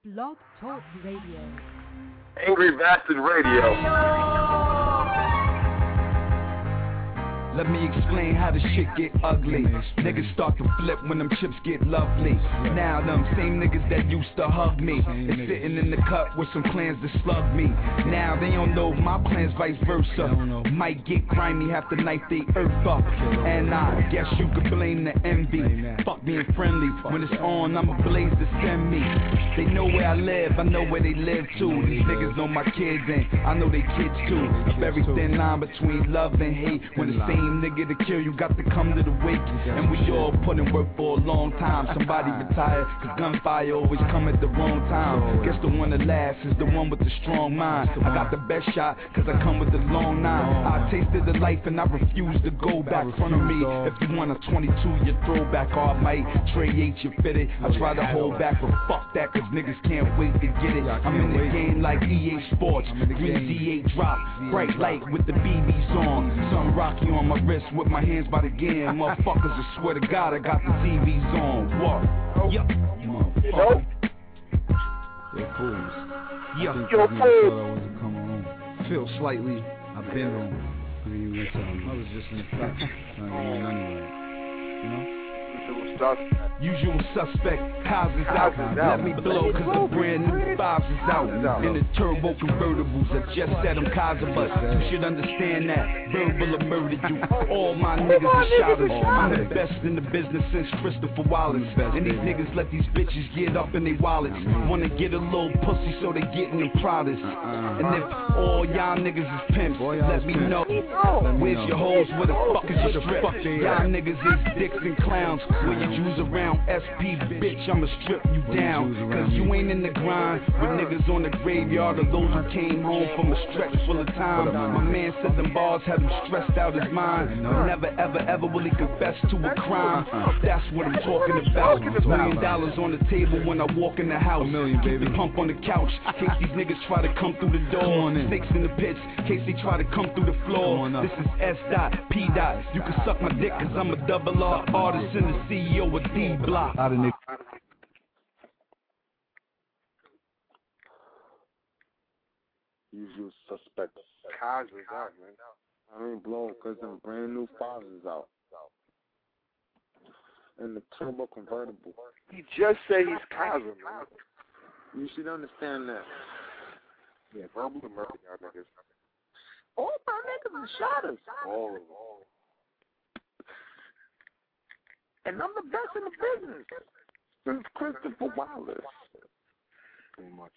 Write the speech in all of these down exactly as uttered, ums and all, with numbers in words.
Blog Talk Radio. Angry Bastard Radio. Let me explain how the shit get ugly. Niggas start to flip when them chips get lovely. Now them same niggas that used to hug me is sitting in the cut with some plans to slug me. Now they don't know my plans, vice versa. Might get grimy, have to knife they earth up. And I guess you could blame the envy. Fuck being friendly, when it's on I'ma blaze to send me. They know where I live, I know where they live too. These niggas know my kids and I know they kids too. A very thin line between love and hate. When the same nigga to kill you got to come to the wake. And we all put in work for a long time. Somebody retired, cause gunfire always come at the wrong time. Guess the one that laughs is the one with the strong mind. I got the best shot, cause I come with the long nine. I tasted the life and I refuse to go back. Front of me, if you want a twenty-two, you throw back. Or I might Trey H, you fit it. I try to hold back, but fuck that, cause niggas can't wait to get it. I'm in the game like E A Sports. Green D eight drop, bright light with the B Bs on. Something rocky on my wrist with my hands by the game. Motherfuckers, I swear to God, I got the T Vs on. What? Yup. Motherfucker. Yo, fools. Yup. Yo, fools. Feel slightly. I've been on. I mean, you tell me. I was just in the fact. I mean, anyway. You know? Usual suspect, cars is out. Let me blow, cause the brand new fives is out. In the turbo convertibles, I just said I'm Kaiser, but you should understand that verbal will murder you. All my niggas are shotters. I'm the best in the business since Christopher Wallace. And these niggas let these bitches get up in their wallets. Wanna get a little pussy so they get in the proudest. And if all y'all niggas is pimps, let me know. Where's your hoes? Where the fuck is your strip? Y'all niggas is dicks and clowns. When you Jews around S P, bitch, I'ma strip you down. Cause you ain't in the grind with niggas on the graveyard of those who came home from a stretch full of time. My man said them bars had him stressed out his mind. But never, ever, ever will he confess to a crime. That's what I'm talking about. Million dollars on the table when I walk in the house. Keep the pump on the couch in case these niggas try to come through the door. Snakes in the pits in case they try to come through the floor. This is S dot, P dot. You can suck my dick cause I'm a double R artist in the C E O with D Block. Usual suspect. Cars is out, man. I ain't blown because them brand new fives is out. And the turbo convertible. He just said he's Kaiser, man. You should understand that. Yeah, verbal to murder y'all niggas. All my niggas are shotters. All of them. And I'm the best in the business. Since Christopher Wallace. Pretty much.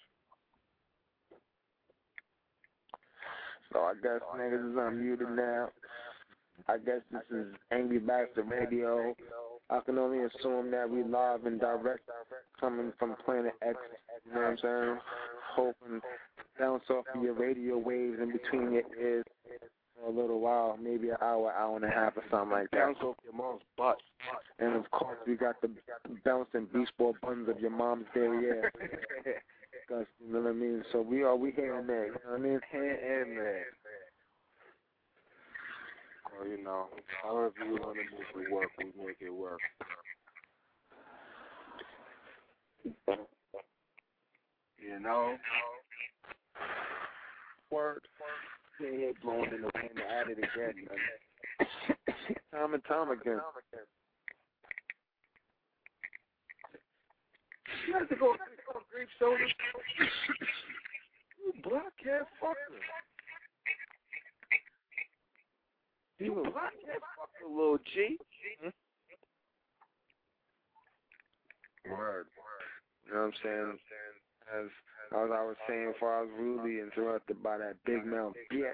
So I guess niggas is unmuted now. I guess this is Angry Bastard Radio. I can only assume that we live and direct coming from Planet X. You know what I'm saying? Hoping bounce off of your radio waves in between your ears for a little while, maybe an hour, hour and a half or something like that. Bounce off your mom's butt. And of course we got the bouncing beach ball buns of your mom's derriere. You know what I mean? So we are we here and there, you know what I mean? Here and there. Or you know, however you want to make it work, we make it work. You know? Word. Stay here blowing in the wind at it again, man. Time and time again. You have to go on grape soda. You blockhead fucker. You a blockhead fucker, little G. Hmm? Word. You know what I'm saying? As, as I was saying before I was rudely interrupted by that big mouth bitch.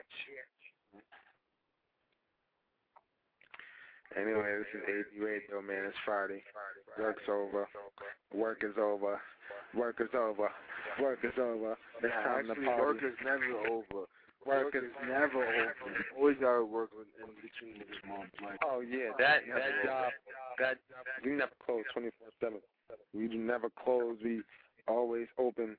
Anyway, this is A D Radio, man. It's Friday. Work's over. Work is over. Work is over. Work is over. It's time to party. Work is never over. Work is never over. Always gotta work in between this month. Like, oh yeah, that that job, that we never close twenty-four seven. We do never close. We always open.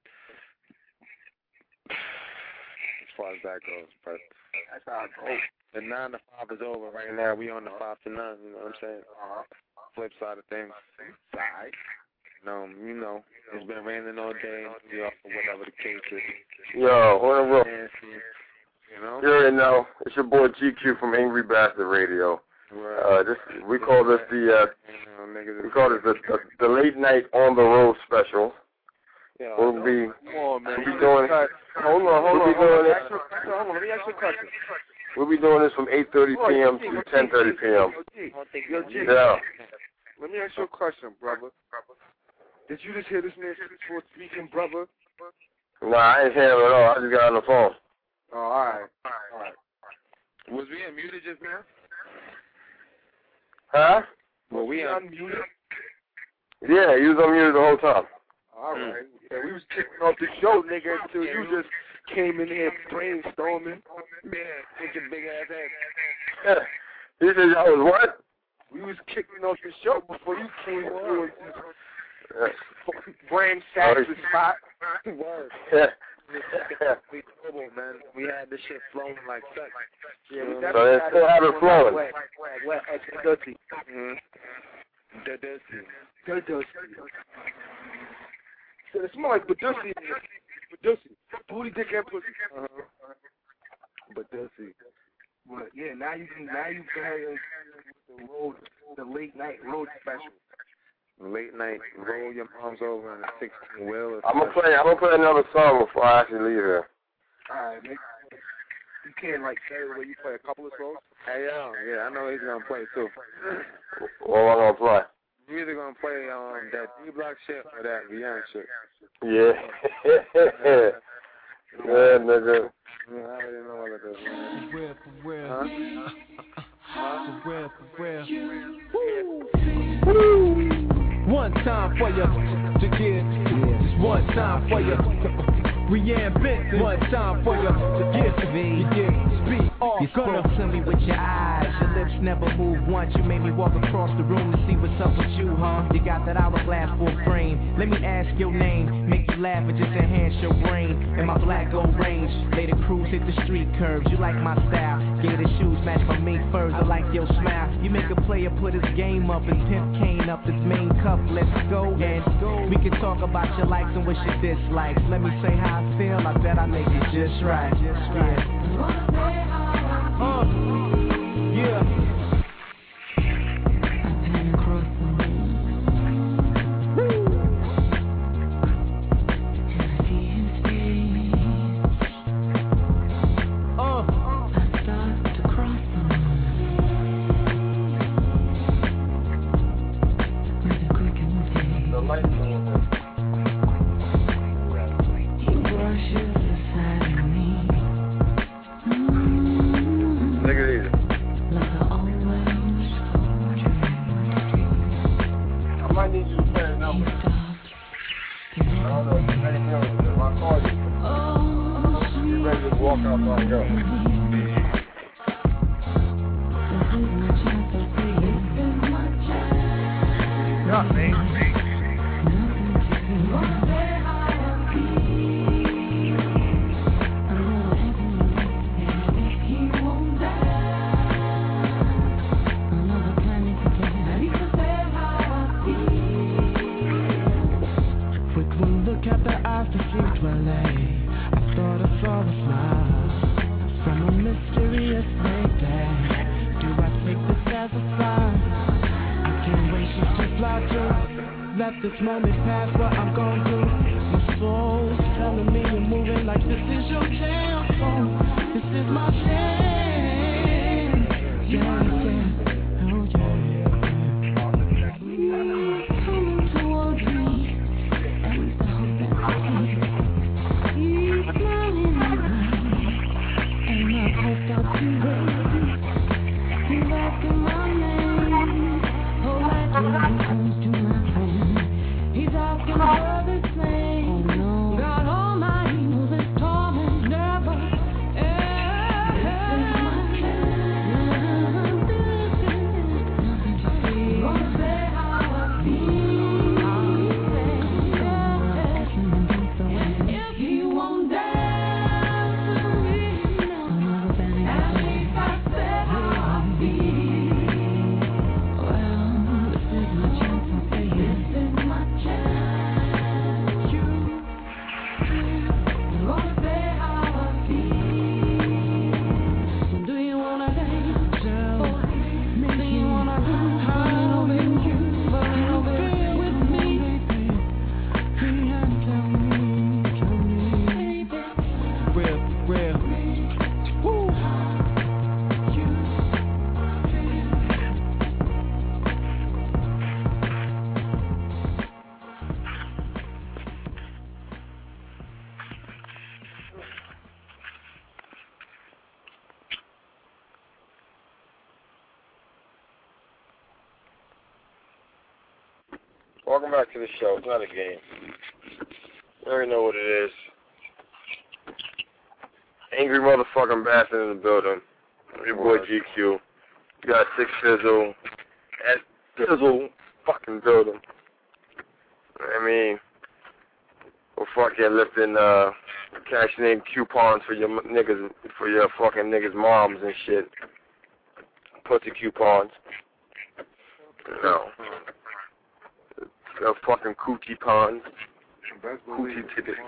As far as that goes, but that's how it goes. The nine to five is over right now. We on the five to nine. You know what I'm saying? Uh, flip side of things. Side. No, you know, It's been raining all day in New York or whatever the case is. Yo, what a roll. You know? You already know. It's your boy G Q from Angry Bastard Radio. Right. Uh, this we call this the uh, we call this the, the the late night on the road special. Yeah, we'll be come on, man. we'll be doing. Hold on, hold we'll on. Be doing hold, this, on. hold on, let me ask you a question. We'll be doing this from eight thirty p.m. to ten thirty p.m. Yo, G. Yeah. Let me ask you a question, brother. Did you just hear this man for speaking, brother? Nah, I ain't hearing it at all. I just got on the phone. Oh, all right. All right. Was we unmuted just now? Huh? Were we unmuted? Yeah, you was unmuted the whole time. All right. Yeah, we was kicking off the show, nigga, until you just came in here brainstorming. Yeah, thinking big ass ass. You said I was what? We was kicking off the show before you came through and just ransacked the spot. Word. Yeah. We trouble, man. We had this shit flowing like sex. Yeah, we so they still have it flowing. Wet, wet, wet, extra dirty. Mm-hmm. The dirty. The dirty. So it smells like Badusi. Badusi. Booty, dick, and pussy. Uh-huh. Badusi. But yeah, now you can now you can have the road, the late night road special. Late night, roll your moms over in a sixteen wheeler. I'm gonna play. I'm gonna play another song before I actually leave here. All right, man. You can't like say where you play a couple of songs. Hey yo, yeah, I know he's gonna play too. What am I gonna play? You either gonna play um that D Block shit or that Beyond shit. Yeah. Yeah, nigga. I already know what it is, man. For real, for real. Huh? Huh? For real, for real. Woo. Woo. One time for you to give. Just one time for you. Rianne Benson. One time for you to give. You give. Speak. All you spoke to me with your eyes. Your lips never move once. You made me walk across the room to see what's up with you, huh? You got that hourglass full frame. Let me ask your name. Make you laugh and just enhance your brain. In my black gold range, lay the cruise, hit the street curves. You like my style. Gator shoes match my mink furs. I like your smile. You make a player put his game up and pimp Kane up his main cup. Let's go and we can talk about your likes and what your dislikes. Let me say how I feel. I bet I make it just right. Just right. Uh, yeah. He's asking for the same. welcome back to the show. It's not a game. You already know what it is. Angry motherfucking bastard in the building. Your boy G Q. You got Six Fizzle. At Fizzle fucking building. I mean, we're fucking lifting uh, cashing in coupons for your niggas, for your fucking niggas' moms and shit. Pussy coupons. No. The fucking coochie pawns. Coochie tickets.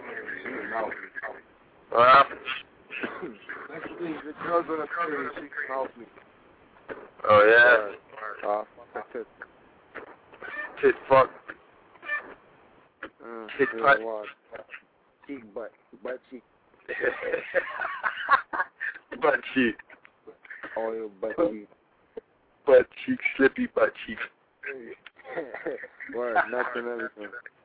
Uh, oh yeah. Uh, tit. Tit fuck. Mm, Tit putt. Cheek butt. Butt cheek. Butt cheek. Oil butt cheek. Butt cheek. Slippy butt cheek. Word, nuts and everything.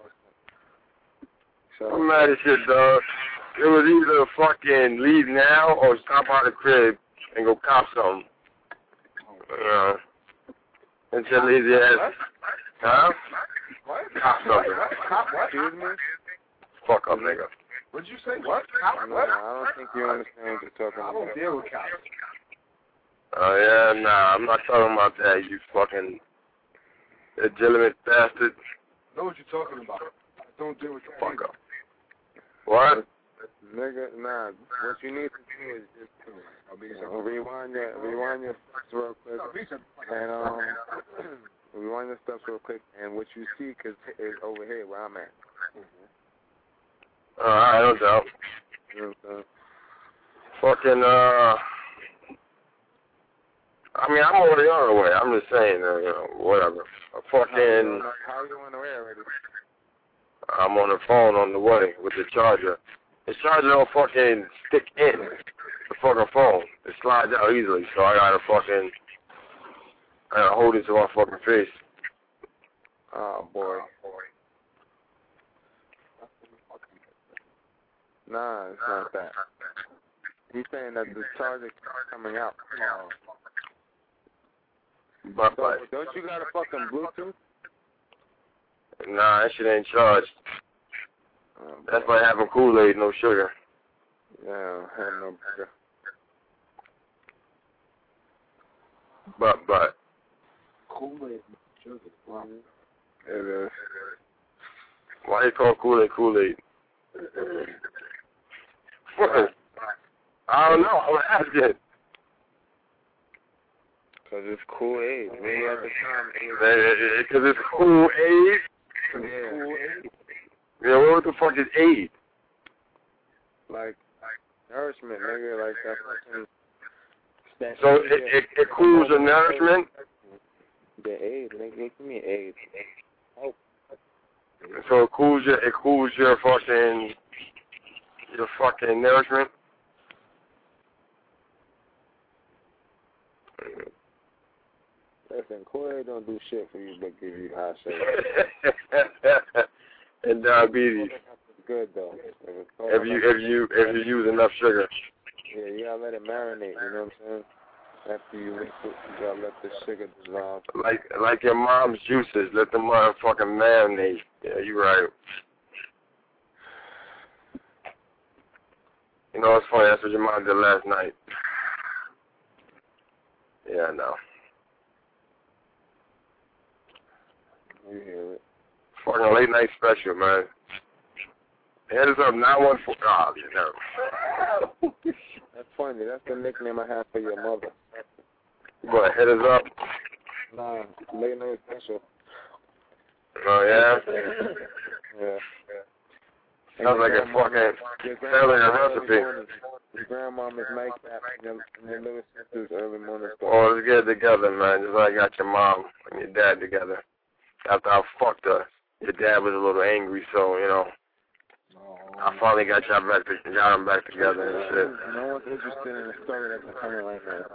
So, I'm mad as shit, dog. It was either fucking leave now or stop by the crib and go cop something. Uh, until lazy ass. Huh? What? Cop something. Cop what? Excuse me? Fuck up, nigga. What'd you say? What? Cop No, what? I don't think you understand what you're talking I about. don't deal with cops. Oh, yeah, nah, I'm not talking about that, you fucking illegitimate bastard. I know what you're talking about. I don't deal with the Fuck up. What? Nigga, nah, what you need to do is just uh, rewind your, rewind your steps real quick, and um, rewind your steps real quick, and what you see cause is over here where I'm at. Uh, I don't know. You know what I'm saying? Fucking, uh, I mean, I'm already on the way. I'm just saying, uh, you know, whatever. A fucking, How you on the way already? I'm on the phone on the way with the charger. The charger don't fucking stick in the fucking phone. It slides out easily, so I gotta fucking, I gotta hold it to my fucking face. Oh boy. Nah, it's not that. He's saying that the charger keeps coming out. But, So, but, don't you got a fucking Bluetooth? nah, that shit ain't charged. Oh, That's like having Kool-Aid, no sugar. yeah, I have no sugar. But, but, Kool-Aid, sugar. Wow. It is. why you call Kool-Aid Kool-Aid? What? I don't know, I'm asking. Cause it's cool age. Maybe at the time, Because it's cool aid? yeah. Cool age. Yeah, what the fuck is aid? Like, nourishment, nigga, like that fucking... That So it, it, it cools your nourishment? The aid, nigga, give me aid. Oh. So it cools your, it cools your fucking, your fucking nourishment? Listen, Kool-Aid don't do shit for you but give you high sugar. And diabetes. Good though. If you if you if you use enough sugar. Yeah, you gotta let it marinate, you know what I'm saying? After you mix it, you gotta let the sugar dissolve. Like like your mom's juices, let the motherfucking marinate. Yeah, you right. You know it's funny, that's what your mom did last night. Yeah, I know. You hear it. Fucking late night special, man. Head us up nine one four. Oh, you know. That's funny. That's the nickname I have for your mother. What, hit us up? Nah, late night special. Oh, yeah? Yeah. Sounds like a fucking, sounds like a recipe. Your grandmama's nightcap and your little sister's early morning story. Oh, let's get it together, man. Just like I got your mom and your dad together. After I fucked her, your dad was a little angry, so, you know, I finally got y'all back, to, got them back together and shit. No one's interested in the story that's coming right now.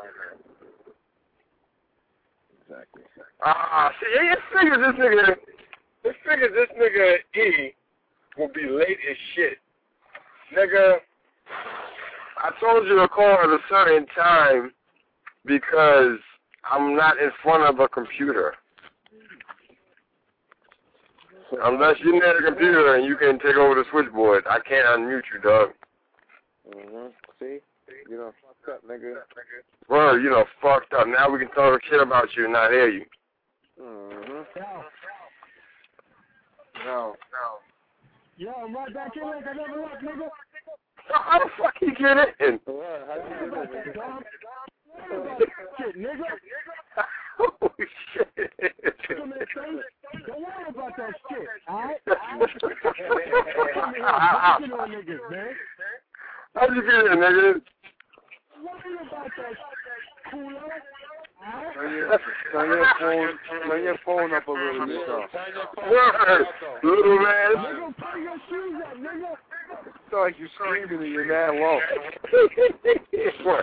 Exactly. Ah, see, it figures this nigga, it figures this nigga E will be late as shit. Nigga, I told you to call at a certain time because I'm not in front of a computer. Unless you're near the computer and you can take over the switchboard. I can't unmute you, dog. Mm-hmm. See? You done fucked up, nigga. Bro, you done fucked up. Now we can talk shit about you and not hear you. Mm-hmm. No. Yo, I'm right back in like I never left, nigga. How the fuck you get in? What? How you do that, Dog. Shit, nigga. Holy shit. Come here, son. Don't worry about that shit, alright? Come on, niggas, man. How'd you get in, nigga? Don't worry about that cooler. Alright? Turn your, turn your phone, turn your phone up a little bit, though. Word, little man. Nigga, pull your shoes up, nigga. It's like you're screaming and you're mad low. Word.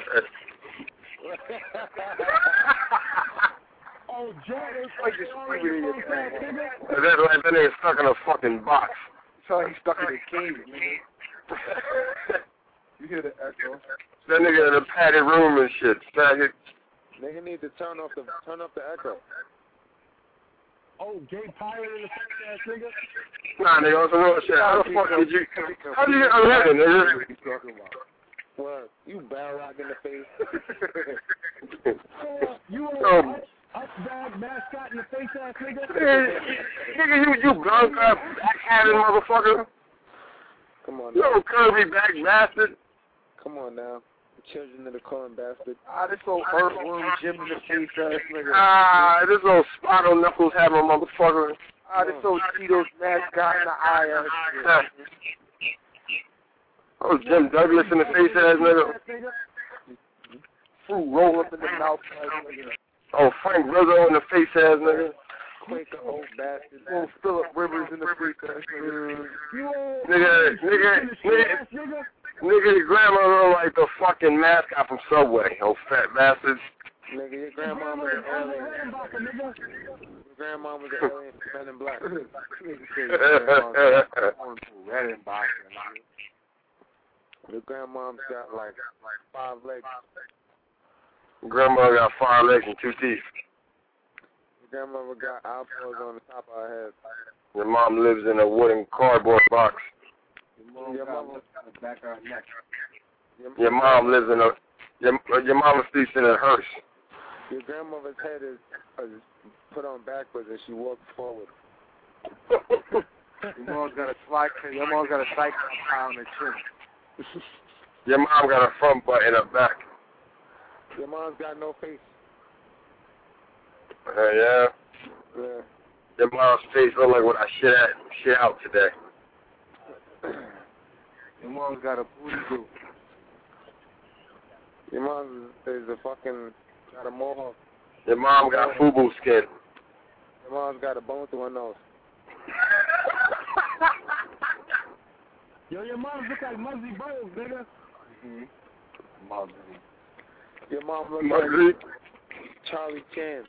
Oh, Jack, it's like you're screaming in your pants. That's like that nigga stuck in a fucking box. It's like he's stuck in a cave, nigga. You hear the echo? That nigga in a padded room and shit. Faggot. Nigga need to turn off the turn off the echo. Oh, gay pirate in the face ass nigga. Nah, nigga, on some real shit. How the fuck did you... How did you get unheaded, nigga? What are you talking about? What? You barrel rock in the face. Uh, you Um, a up bad mascot in the face ass nigga. Nigga, you, you blonde up, back-handed motherfucker. Come on You now. little curvy back bastard. Come on now. Children of the corn bastard. Ah, this old earthworm Jim in the face ass nigga. Ah, this old spot on knuckles having motherfucker. Ah, this old Cheetos mascot in the eye ass nigga. Oh, Jim Douglas in the face ass nigga. Fruit roll up in the mouth ass nigga. Oh, Frank Rizzo in the face ass nigga. Quaker old bastard. Old Philip Rivers in the face ass nigga. You old Nigga, nigga, nigga, nigga. nigga, your grandma look like the fucking mascot from Subway. Oh, fat bastards. Nigga, your grandma was an alien. Rambacher, nigga. Your grandma was an alien from Men in Black. Nigga said his grandma's going through red and box. Your grandma's got like five legs. Grandma got five legs and two teeth. Your grandmother got eyeballs on the top of her head. Your mom lives in a wooden cardboard box. Your mama, on the back of her neck. Your mom lives in a... Your, your mama sleeps in a hearse. your grandmother's head is, is put on backwards and she walks forward. Your mom's got a slide. Your mom's got a cyclone on her chin. Your mom got a front butt and a back. Your mom's got no face. Uh, yeah. Yeah. Your mom's face look like what I shit at shit out today. Your mom's got a booty group. Your mom is a fucking got a mohawk. Your mom got FUBU skin. Your mom's got a bone through her nose. Yo, your mom look like Muzzy Bowles, nigga. Mm-hmm. Mother. Your mom looks Muggsy. like Charlie Chan.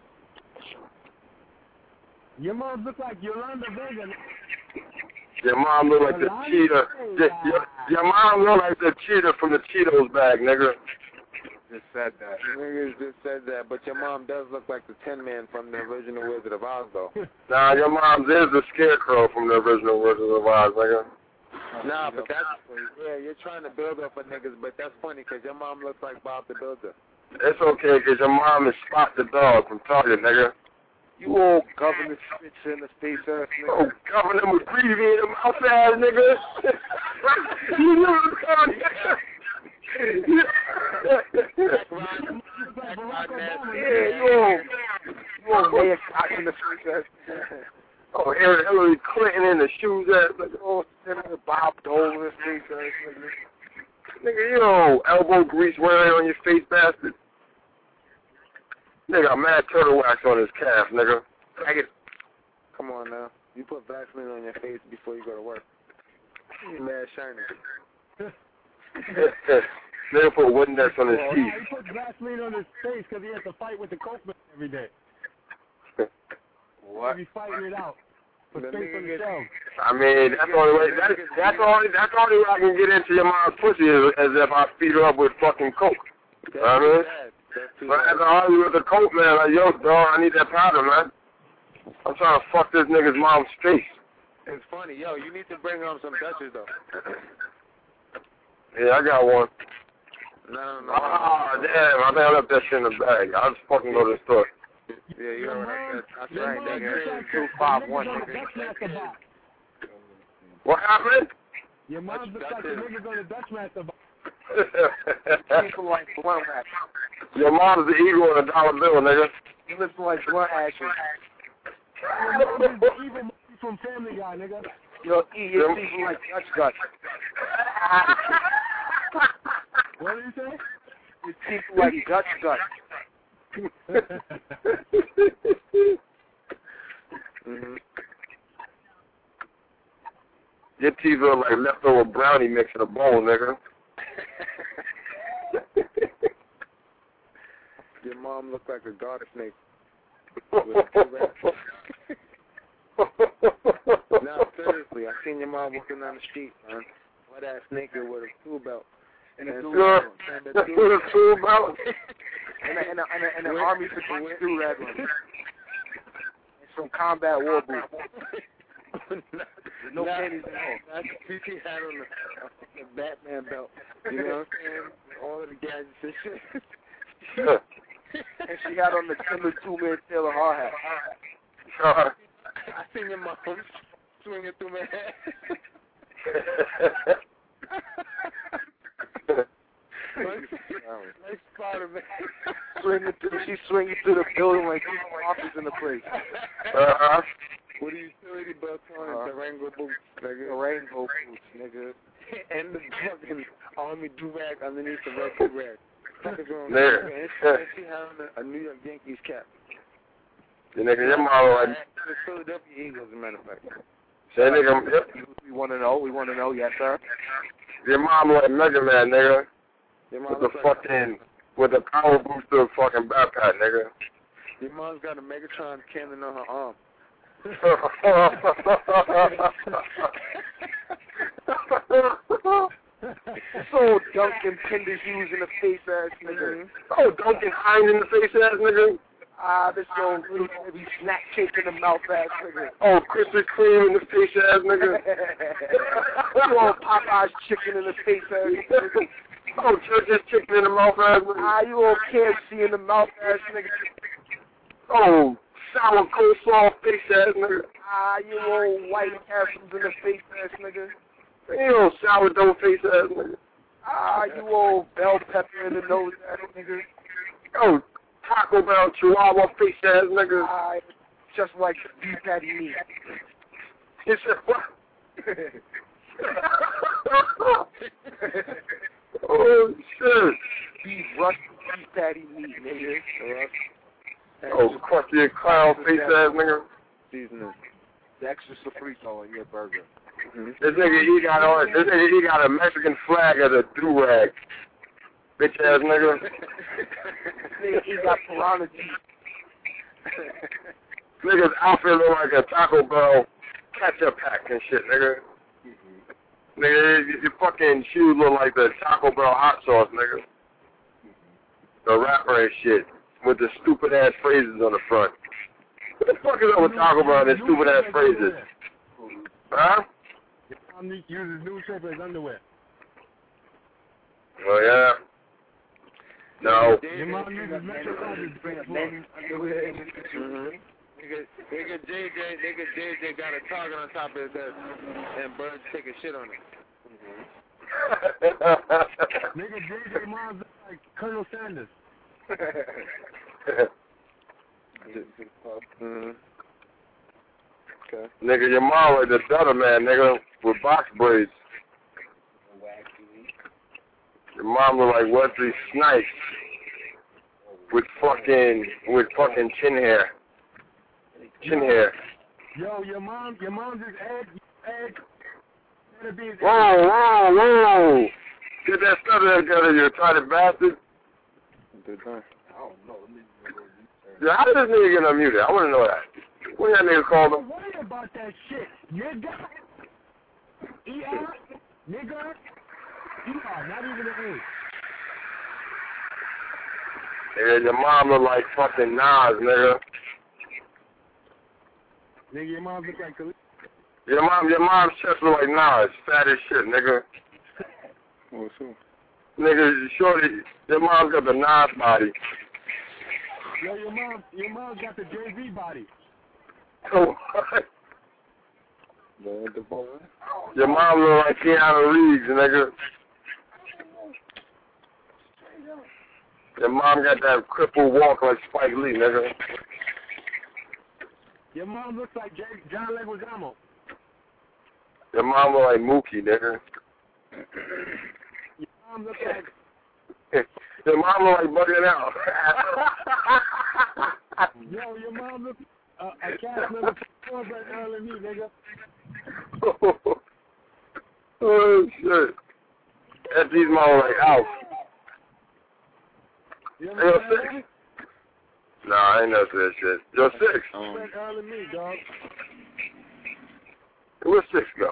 Your mom look like Yolanda Vega. Your mom look like the cheetah. Your, your, your mom look like the cheetah from the Cheetos bag, nigga. Just said that. Niggas just said that, but your mom does look like the Tin Man from the original Wizard of Oz, though. Nah, your mom is the Scarecrow from the original Wizard of Oz, nigga. Nah, but that's, yeah, you're trying to build up for niggas, but that's funny because your mom looks like Bob the Builder. It's okay, because your mom is Spot the dog from Target, nigga. You old governor spitz in the face ass nigga. Oh, Governor McGreevy in the mouth ass, nigga. You know what I'm talking about. Yeah, you old, you old mayor cock in the face ass. Oh, Hillary Clinton in the shoes ass, nigga. Oh, Senator Bob Dole in the face ass nigga. Nigga, you know, elbow grease wearing on your face, bastard. Nigga, mad turtle wax on his calf, nigga. Faggot. Come on now. You put Vaseline on your face before you go to work. You're mad shiny. Nigga put wooden nets on his Oh, teeth. he put Vaseline on his face because he has to fight with the Cokeman every day. What? He be fighting it out. Put The face nigga on the gets- shelf. I mean, that's the only way. That, that's the only. That's the only way I can get into your mom's pussy is as if I feed her up with fucking coke. That's I too mean, bad. That's too but I have bad. to argue with the coke man. Like, yo, dog, I need that powder, man. I'm trying to fuck this nigga's mom's face. It's funny. Yo, you need to bring home some Dutchers, though. Yeah, I got one. No, no, no. Ah, damn, I think I left that shit in the bag. I'll just fucking go to the store. Yeah, you heard what I said. I said, Your hey, mom nigga, just like two the five niggas one, on the nigga. Dutchmaster box. What happened? Your mom just like the niggas on the Dutchmaster box. People like blunt rap. Your mom's the eagle in a dollar bill, nigga. You listen like blunt action. Your mom is the evil movie from Family Guy, nigga. Yo, eat your people like Dutch guts. What did you say? You people like Dutch guts. mm-hmm. Your teeth are like leftover brownie mix in a bowl, nigga. Your mom looked like a garter snake. No, seriously, I seen your mom walking down the street, man. Wet ass naked with a tool belt. And a tool belt. And a tool belt. And a, and a, and a, and an army fifty-two rag one. And some combat war boots. No panties at all. That's what she had on the, the Batman belt. You know what I'm saying? All of the gadgets and shit. And she had on the Timber two-man Taylor hard hat. Uh, I seen your mom swinging through my head. Like Spider-Man. Swinging through, she's swinging through the building like she's office in the place. uh-huh. What are you utility belts on? Uh, the rainbow boots, nigga. The rainbow boots, nigga. And the fucking army do-rag underneath the red do-rag. There. And she, she had on a, a New York Yankees cap. The nigga, your mom like... The Philadelphia Eagles, as a matter of fact. Say, nigga, yep. We want to know. We want to know. Yes, sir. Your mom like Mega Man, nigga. Your mom With the like fucking... With the power booster fucking backpack, nigga. Your mom's got a Megatron cannon on her arm. So Duncan Pinder Hughes in the face ass nigga. Oh, Duncan Hines in the face ass nigga. Ah, this old little heavy snack cake in the mouth ass nigga. Oh, Krispy Kreme in the face ass nigga. You old Popeye's chicken in the face ass nigga. Oh, Church's chicken in the mouth ass nigga. Ah, you old K F C in the mouth ass nigga. Oh, sour coleslaw face ass nigga. Ah, you old white Castles in the face ass nigga. You old sourdough face ass nigga. Ah, you old bell pepper in the nose ass nigga. Oh, Taco Bell Chihuahua face ass nigga. Ah, just like beef patty meat. He said what? Oh shit. Beef rusty beef patty meat, nigga. Oh, crusty clown face ass nigga. Seasoning. The extra sofrito on your burger. Mm-hmm. This nigga, he got on. This nigga, he got a Mexican flag as a do rag. Bitch ass nigga. Nigga, he got piranha teeth. Nigga's outfit look like a Taco Bell ketchup pack and shit, nigga. Mm-hmm. Nigga, your, your fucking shoes look like the Taco Bell hot sauce, nigga. The rapper and shit with the stupid ass phrases on the front. What the fuck is up with Taco Bell and their stupid ass phrases? Huh? Your mom uses newspaper as underwear. Oh yeah. No. Your mom uses Metro as underwear. Nigga, nigga J J, nigga J J got a target on top of his head, and birds taking shit on it. Mm-hmm. Nigga J J mom's like Colonel Sanders. mm-hmm. Okay. Nigga, your mom like the Dutter Man, nigga, with box braids. Your mom look like Wesley Snipes with fucking with fucking chin hair. Chin hair. Yo, your mom, your mom just egg, egg. Whoa, whoa, whoa! Get that stuff together, you retarded bastard. Good time. I don't know. Yeah, how did this nigga get unmuted? I want to know that. What that nigga called him? Don't worry about that shit, nigga. E R, nigga. E R, not even an A. Nigga, your mom look like fucking Nas, nigga. Nigga, your mom look like Khalees. Your mom, your mom's chest look like Nas, fat as shit, nigga. What's up? Nigga, shorty, your mom's got the Nas body. Yo, your mom, your mom got the Jay Z body. What? The, the boy. Your mom look like Keanu Reeves, nigga. Your mom got that crippled walk like Spike Lee, nigga. Your mom looks like Jay, John Leguizamo. Your mom look like Mookie, nigga. Your mom looks like... Your mom look like bugging out. Yo, your mom looks uh, a cast member from Cornbread Earl and me, nigga. Oh, shit. F G's mom like Alf. You Hey, yo, understand six. Nah, I ain't know that shit. Yo, six. that? Cornbread Earl and me, dog. Where's six go?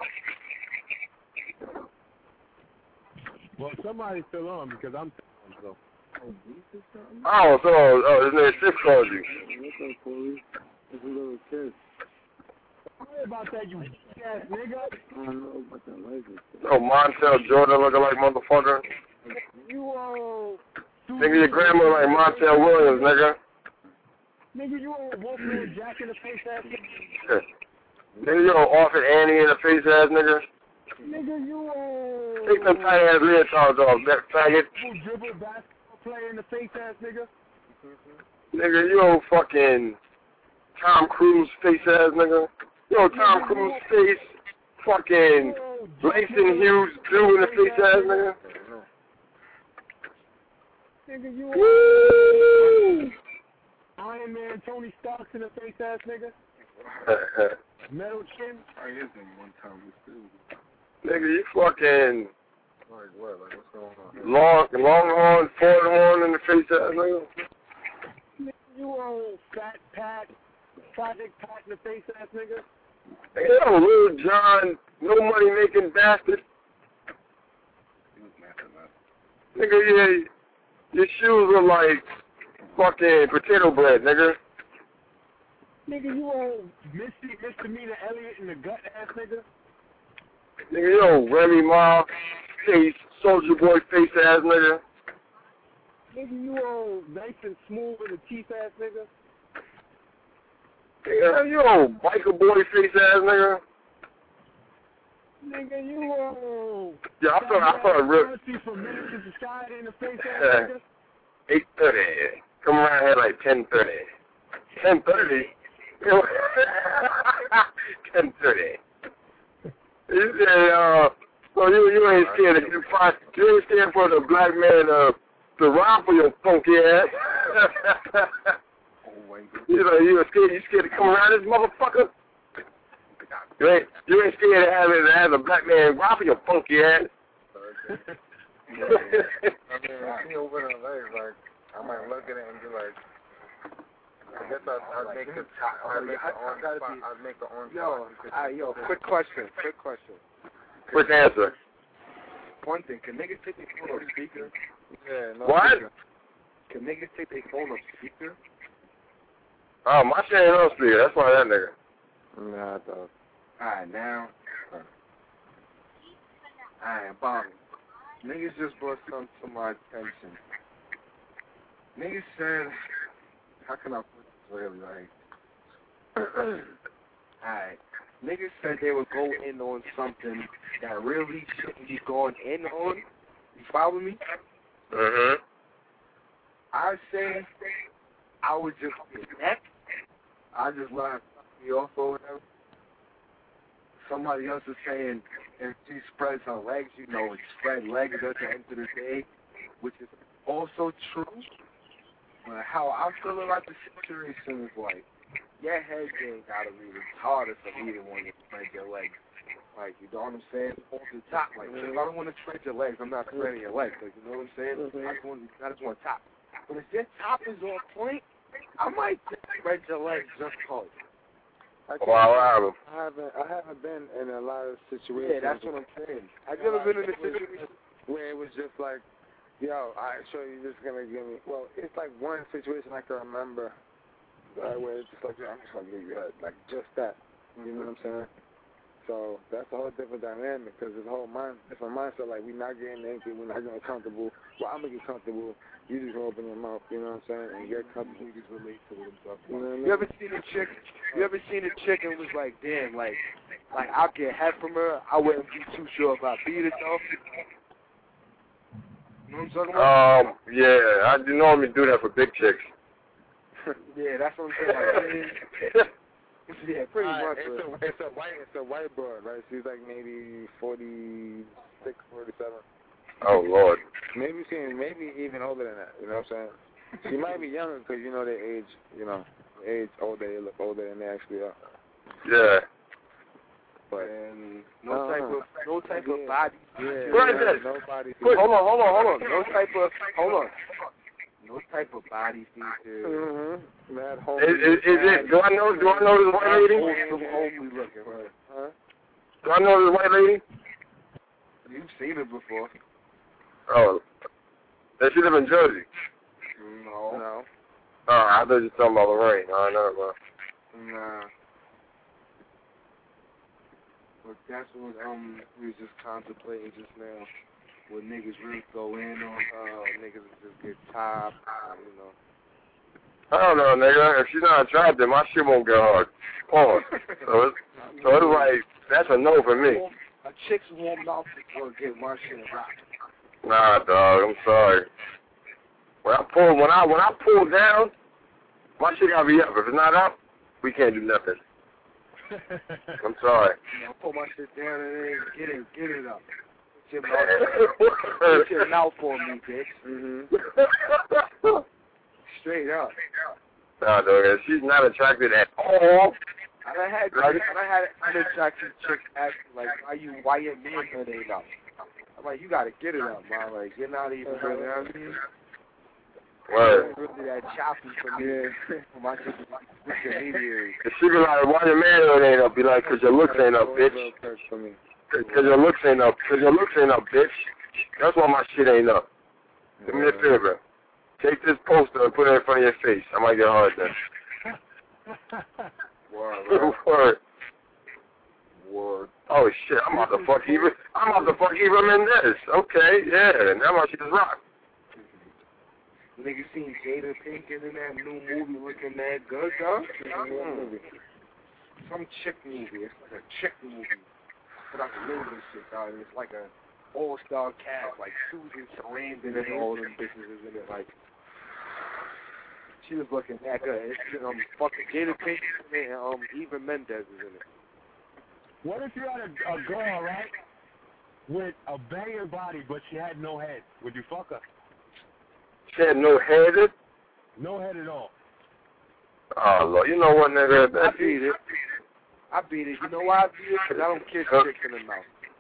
Well, somebody's still on because I'm still on, so. Oh, so, oh, his name Six called you. What's up, Corey? It's a little kid. Don't worry about that, you ass nigga. I don't know about that license. Oh, Montel Jordan looking like motherfucker. You all... Nigga, your grandma like Montel Williams, nigga. Nigga, you old Wolfman Jack in the face ass nigga. Nigga, you old Orphan Annie in the face ass nigga. Nigga, you old... Take them tiny ass leotards off, that faggot. You dribble basketball player in the face ass nigga. Nigga, you old fucking Tom Cruise face ass nigga. You old Tom Cruise face fucking Langston Hughes dude in the face ass nigga. Nigga, you Woo! Iron Man Tony Starks in the face ass nigga. Metal chin. I is in one time we still. Nigga, you fucking Like what? Like what's going on? long, longhorn, forehorn in the face ass nigga. Nigga, you old fat Pat, Project Pat in the face ass nigga. Nigga, you know, Lil John, no money making bastard. Nigga, yeah, your shoes are like fucking potato bread, nigga. Nigga, you old Misty Misdemeanor Elliott in the gut ass nigga. Nigga, you know, Remy Ma face, Soldier Boy face ass nigga. Nigga, you old nice and smooth in the teeth ass nigga. Nigga, you know, biker boy face ass nigga. Nigga, you old... Yeah, I thought, I thought real... Mercy for Minister Society in the face ass Yeah. nigga. eight thirty. Come around here like ten thirty. ten thirty? ten thirty. You say, uh, so you, you ain't scared if you find, you ain't scared for the black man, uh, to rob for your funky ass. You know, you ain't scared, you scared to come around this motherfucker? You ain't, you ain't scared to have, it, to have a black man rob for your funky ass? I mean, if he open her legs, like, I might look at it and be like, I guess I'd, I'd make the I'd make the orange spot. I'd make the orange Yo, spot. uh, yo, quick question, quick question. Quick answer. One thing, can niggas take their phone off speaker? Yeah, no. What? Speaker. Can niggas take their phone off speaker? Oh, my shit ain't on speaker. That's why that nigga. Nah, I thought. Alright, now. Alright, Bobby. Niggas just brought something to my attention. Niggas said, how can I put this really, like, Alright. Niggas said they would go in on something that really shouldn't be going in on. You follow me? Mm-hmm. I say I would just get next. I just let me off or whatever. Somebody else is saying if she spreads her legs, you know, it's spread legs at the end of the day, which is also true. But how I'm feeling about the situation is like, your head game gotta be retarded for me to want to spread your legs. Like, you know what I'm saying? Off the top. Like, if I don't want to spread your legs, I'm not spreading your legs. Like, you know what I'm saying? Mm-hmm. I, just want, I just want top. But if your top is on point, I might just spread your legs just cause. I Well, I have him. I haven't, I haven't been in a lot of situations. Yeah, that's what I'm saying. Have you ever been in a situation where it was just like, yo, all right, so you're just gonna give me. Well, it's like one situation I can remember, uh, where it's just like, I'm just gonna give you head, like just that. You know what I'm saying? So that's a whole different dynamic because it's a whole mind, it's a mindset like we're not getting anything, we're not getting comfortable. Well, I'm gonna get comfortable. You just open your mouth, you know what I'm saying, and get comfortable. Niggas relate to what I'm talking You know what I about. mean? You ever seen a chick? You ever seen a chick and was like, damn, like, like I'll get head from her. I wouldn't be too sure if I beat it though. You know what I'm talking about? Um, yeah, I do normally do that for big chicks. Yeah, that's what I'm saying. Like, yeah, pretty All right, much. it's, a, it's a white, it's a white broad, right? She's like maybe forty-six, forty-seven. Oh Lord. Maybe she, maybe even older than that. You know what I'm saying? She might be younger because you know their age. You know, age older, they look older than they actually are. Yeah. But and no type of no type of body. Yeah, Right yeah, there. nobody. Hold on, hold on, hold on. No type of hold on. No type of body features. Mm-hmm. Mad home. Is, is, is it? Do I know? Do I know this white lady? Wholesome, homely looking, right? Huh? Do I know this white lady? You've seen it before. Oh, does she live in Jersey? No. No. Oh, I thought you were talking about Lorraine. Oh, no, bro. Nah. But that's what um we was just contemplating just now. When niggas really go in on her, niggas just get top, uh, you know. I don't know, nigga. If she's not attractive, my shit won't get hard. Pause. So it's, so it's like, that's a no for me. A chick's warm mouth is gonna get my shit rocked. Nah, dog. I'm sorry. When I pull, when I when I pull down, my shit gotta be up. If it's not up, we can't do nothing. I'm sorry. You know, pull my shit down and then get it, get it up. Get your mouth, get your mouth for me, bitch. Mm-hmm. Straight up. Nah, dog. If she's not attracted at all, I done had, I done had unattractive chicks ask me, like, why you, why your man hood ain't up? I'm like, you gotta get it up, man. Like, you're not even really, you know what I mean? word. Really that choppy for me. For my chick is intermediary. If she be like, why your man hood ain't up? Be like, cause your looks ain't up, bitch. Cause your looks ain't up. Cause your looks ain't up, bitch. That's why my shit ain't up. Do me a favor. Take this poster and put it in front of your face. I might get hard then. Word, Word. Word. Oh shit, I'm about to fuck Eva. I'm about to fuck Eva Mendes. Okay, yeah. Now my shit is rock. Nigga seen Jada Pinkett in that new movie looking mad good, though? Mm. Some chick movie. It's like a chick movie. But I can name this shit, dog. It's like a all-star cast, like Susan Sarandon and all them bitches is in it. Like, she was looking that good. It's, um, fucking Jada Pinkett and um, Eva Mendes is in it. What if you had a, a girl, right, with a banging body, but she had no head? Would you fuck her? She had no head. No head at all. Oh Lord, you know what, nigga? I beat it. I beat it. You know why I beat it? Because I don't kiss chicks in the mouth.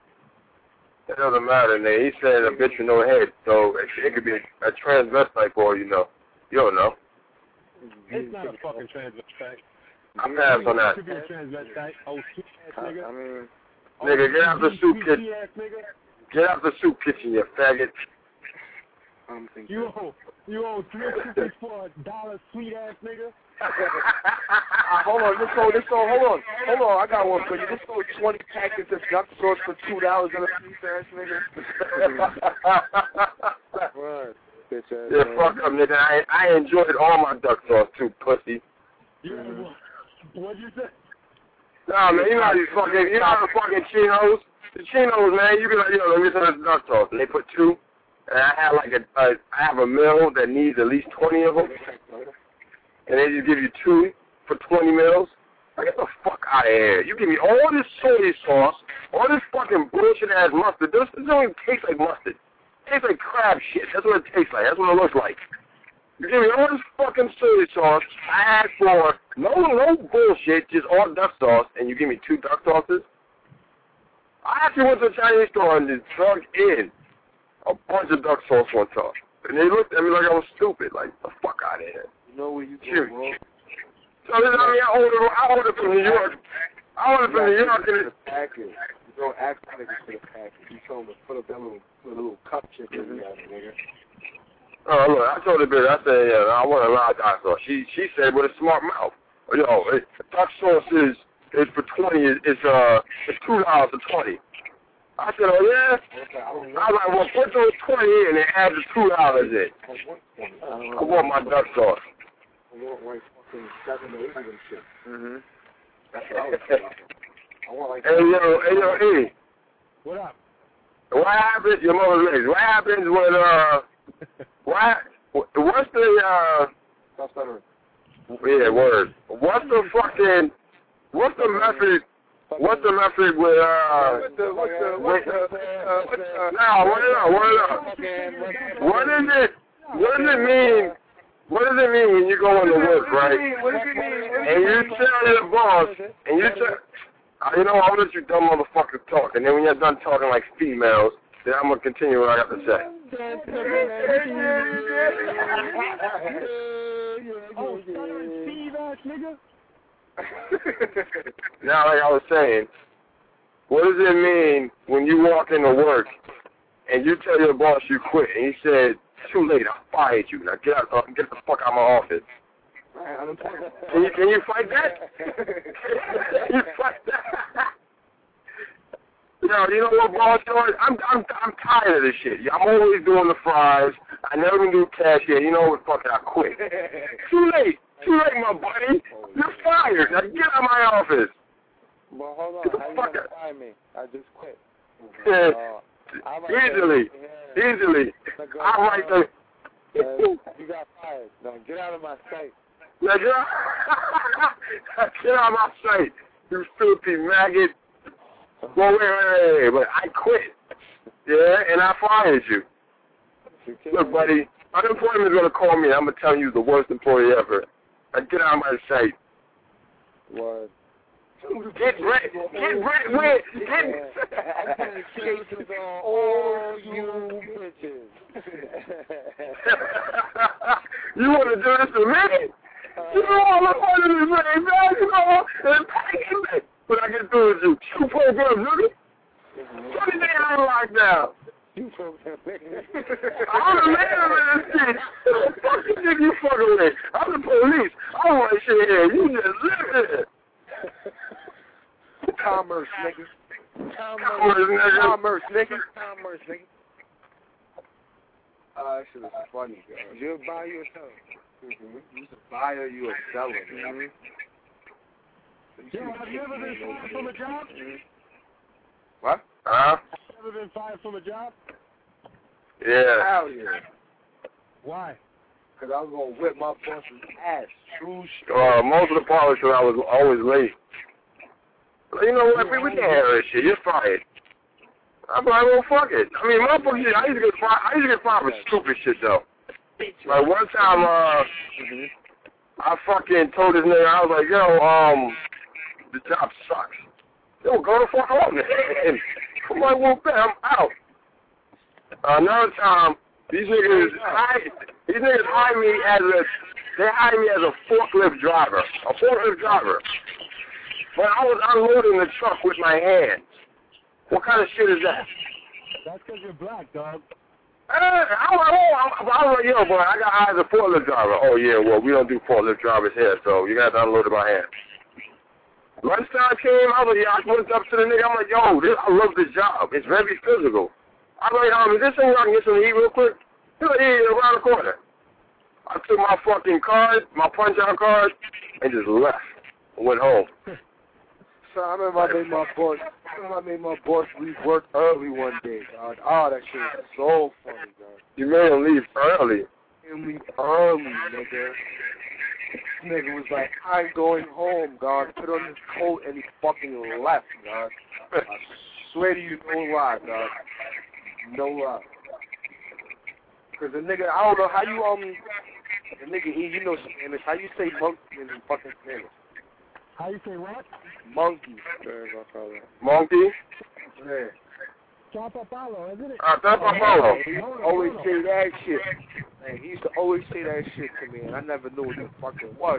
It doesn't matter, nigga. He said a bitch with no head, so it, it could be a, a transvestite for all you know. You don't know. It's not a fucking transvestite. I pass on that. It could be a transvestite. Oh, sweet ass nigga. I mean, oh, Nigga, get out the soup sweet kitchen. ass nigga. Get out the soup kitchen, you faggot. I'm thinking. You owe, you owe three fifty for a dollar, sweet ass nigga. Uh, hold on, this sold, this sold, hold on, hold on, I got one for you. This sold twenty packets of duck sauce for two dollars and a piece, ass nigga. right. Bitch ass. Yeah, fuck up, nigga. I, I enjoyed all my duck sauce too, pussy. Yeah, Mm-hmm. what? What'd you say? Nah, man, you know how these fucking, you know how the fucking chinos, the chinos, man, you be like, yo, let me some duck sauce. And they put two, and I have like a, a, I have a meal that needs at least twenty of them, and they just give you two for twenty meals. Like, get the fuck out of here. You give me all this soy sauce, all this fucking bullshit ass mustard. This, this don't even taste like mustard. It tastes like crab shit. That's what it tastes like. That's what it looks like. You give me all this fucking soy sauce. I asked for no, no bullshit, just all duck sauce, and you give me two duck sauces? I actually went to a Chinese store and just drug in a bunch of duck sauce one time. And they looked at me like I was stupid. Like, the fuck out of here. You know where you go, Shoot. bro? So this, I mean, I ordered, I ordered from New York. I ordered from New York. And it, Package. You don't ask for niggas for the package. You tell them to put up that little, put a little cup chicken in there, nigga. oh, look, I told the bitch, I said, yeah, I want a lot of duck sauce. She, she said with a smart mouth, yo, it, duck sauce is is for twenty. Is it's uh it's two dollars for twenty. I said, oh yeah. I was like, well, put those twenty in and add the two dollars in. I want my duck sauce. I want like fucking seven or eight and shit. Mhm. That's what I was saying. I want like. Hey yo, hey yo, E. What up? What happens? Your mother's legs. What happens when uh? What? What's the uh? Stop stuttering. Yeah, word. What's the fucking? What's the method? What's the method with uh? What's the what's the what's the uh, what's the? No, what is it? What is it? What is it? What does it mean? What does it mean when you go into work, right? What does it mean? And you tell your boss, and you tell, you know, I'll let you dumb motherfuckers talk, and then when you're done talking like females, then I'm gonna continue what I got to say. Oh, Steve ass nigga. Now, like I was saying, what does it mean when you walk into work and you tell your boss you quit, and he said, too late, I fired you. Now get out, uh, get the fuck out of my office. Can you, can you fight that? Can you fight that? Yo, you know what, boss? I'm, I'm, I'm tired of this shit. I'm always doing the fries. I never even do cashier. You know what? Fuck it, I quit. Too late. Too late, my buddy. You're fired. Now get out of my office. But hold on, Get the how you fuck gonna out. fire me? I just quit. Yeah. Uh, I Easily. Easily. I write the... Uh, you got fired. No, get out of my sight. Now, get out, get out of my sight, you filthy maggot. Well, wait, wait, wait, but I quit. Yeah, and I fired you. Look, buddy, unemployment is going to call me. I'm going to tell you the worst employee ever. Now, get out of my sight. Word. Get Brett. Get Brett. Wait. Get. Cases on all you bitches. You want to do this to me? You know all I want to do is say, man, you know, and packing me. What I can do is you. You play good, nigga. What is they on lockdown? You from I'm the man of this shit. What the fuck you think you fucking with? I'm the police. I don't want shit here. You just live here. Commerce, nigga. Commerce, nigga. Commerce, nigga. Commerce, nigga. Uh, that shit is funny, girl. You buy or sell? Mm-hmm. You a buyer, you a seller, man. Yo, have you ever been fired from a job? What? Huh? Ever been fired from a job? Yeah. Hell yeah. Why? Because I was going to whip my boss's ass. True shit. Uh, most of the parlors I was always late. You know what? We, we can't have this shit. You're fired. I'm like, well, fuck it. I mean, motherfuckers, I used to get fired. I used to get fired for stupid shit though. Like one time, uh, I fucking told this nigga, I was like, yo, um, the job sucks. Yo, go the fuck home, man. I'm like, well, man, I'm out. Another time, these niggas, hired, these niggas hired me as a, they hired me as a forklift driver, a forklift driver. But I was unloading the truck with my hands. What kind of shit is that? That's because you're black, dog. Uh, I was like, oh, I was like, yo, boy, I got hired as a forklift driver. Oh, yeah, well, we don't do forklift drivers here, so you got to unload it by hand. Lunchtime came, I was like, yeah, I went up to the nigga, I'm like, yo, this, I love this job. It's very physical. I was like, um, is this thing I can get something to eat real quick? He's like, yeah, around the corner. I took my fucking card, my punch-out card, and just left. Went home. So I remember I made my boss, I remember I made my boss leave work early one day, dog. Oh, that shit was so funny, dog. You made him leave early. He leave early, nigga. This nigga was like, I'm going home, dog. Put on his coat and he fucking left, dog. I swear to you, no lie, dog. No lie. Cause the nigga, I don't know how you, um, the nigga, he, you know Spanish. How you say monkey in fucking Spanish? How you say what? Monkey. Monkey? Yeah. Chapa Palo, isn't it? Uh, that's my follow. He used to always say that shit. Man, he used to always say that shit to me, and I never knew what the fuck it was.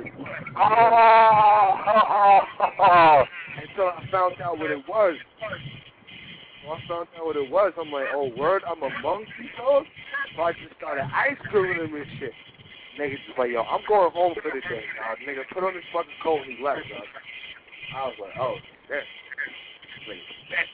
Oh! Until I found out what it was. When I found out what it was, I'm like, oh, word, I'm a monkey, dog? So I just started ice creaming him and shit. Niggas just like, yo, I'm going home for the day, dog. Nigga, put on his fucking coat and he left, dog. I was like, oh, shit. Like, that.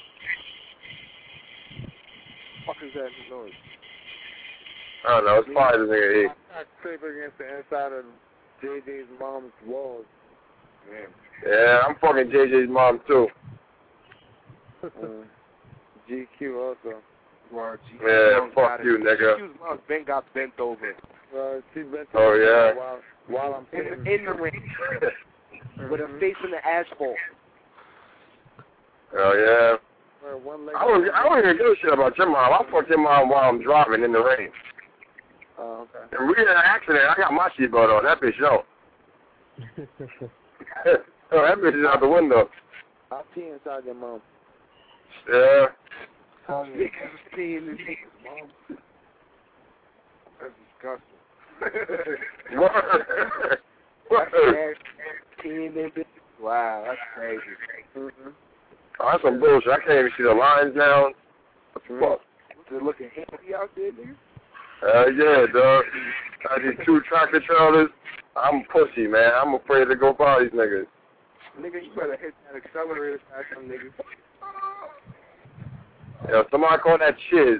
What the fuck is that noise? I don't know. It's probably the nigga E. I'm not safe against the inside of J J's mom's walls. Man. Yeah, I'm fucking J J's mom too. uh, G Q also. Well, G Q Yeah, mom fuck got you, it. nigga. G Q's mom Ben got bent over. Uh, she bent Oh, yeah. while, while I'm In, sitting. in the ring. With her face in the asphalt. Oh yeah. Uh, one leg I don't. I don't even give a shit about your mom. I fuck your mom while I'm driving in the rain. Oh, okay. And we had an accident. I got my seatbelt on. That bitch no. Oh, that bitch is out the window. I'll pee inside your mom. Yeah. Oh, niggas peeing in niggas' mom. That's disgusting. What? What? Peeing in bitches. Wow, that's crazy. Mm-hmm. Oh, that's some bullshit. I can't even see the lines now. What the fuck? Is it looking handy out there, nigga? Hell yeah, dog. I these two tractor trailers. I'm pussy, man. I'm afraid to go by these niggas. Nigga, you better hit that accelerator fast, some niggas. Yo, somebody call that Chiz.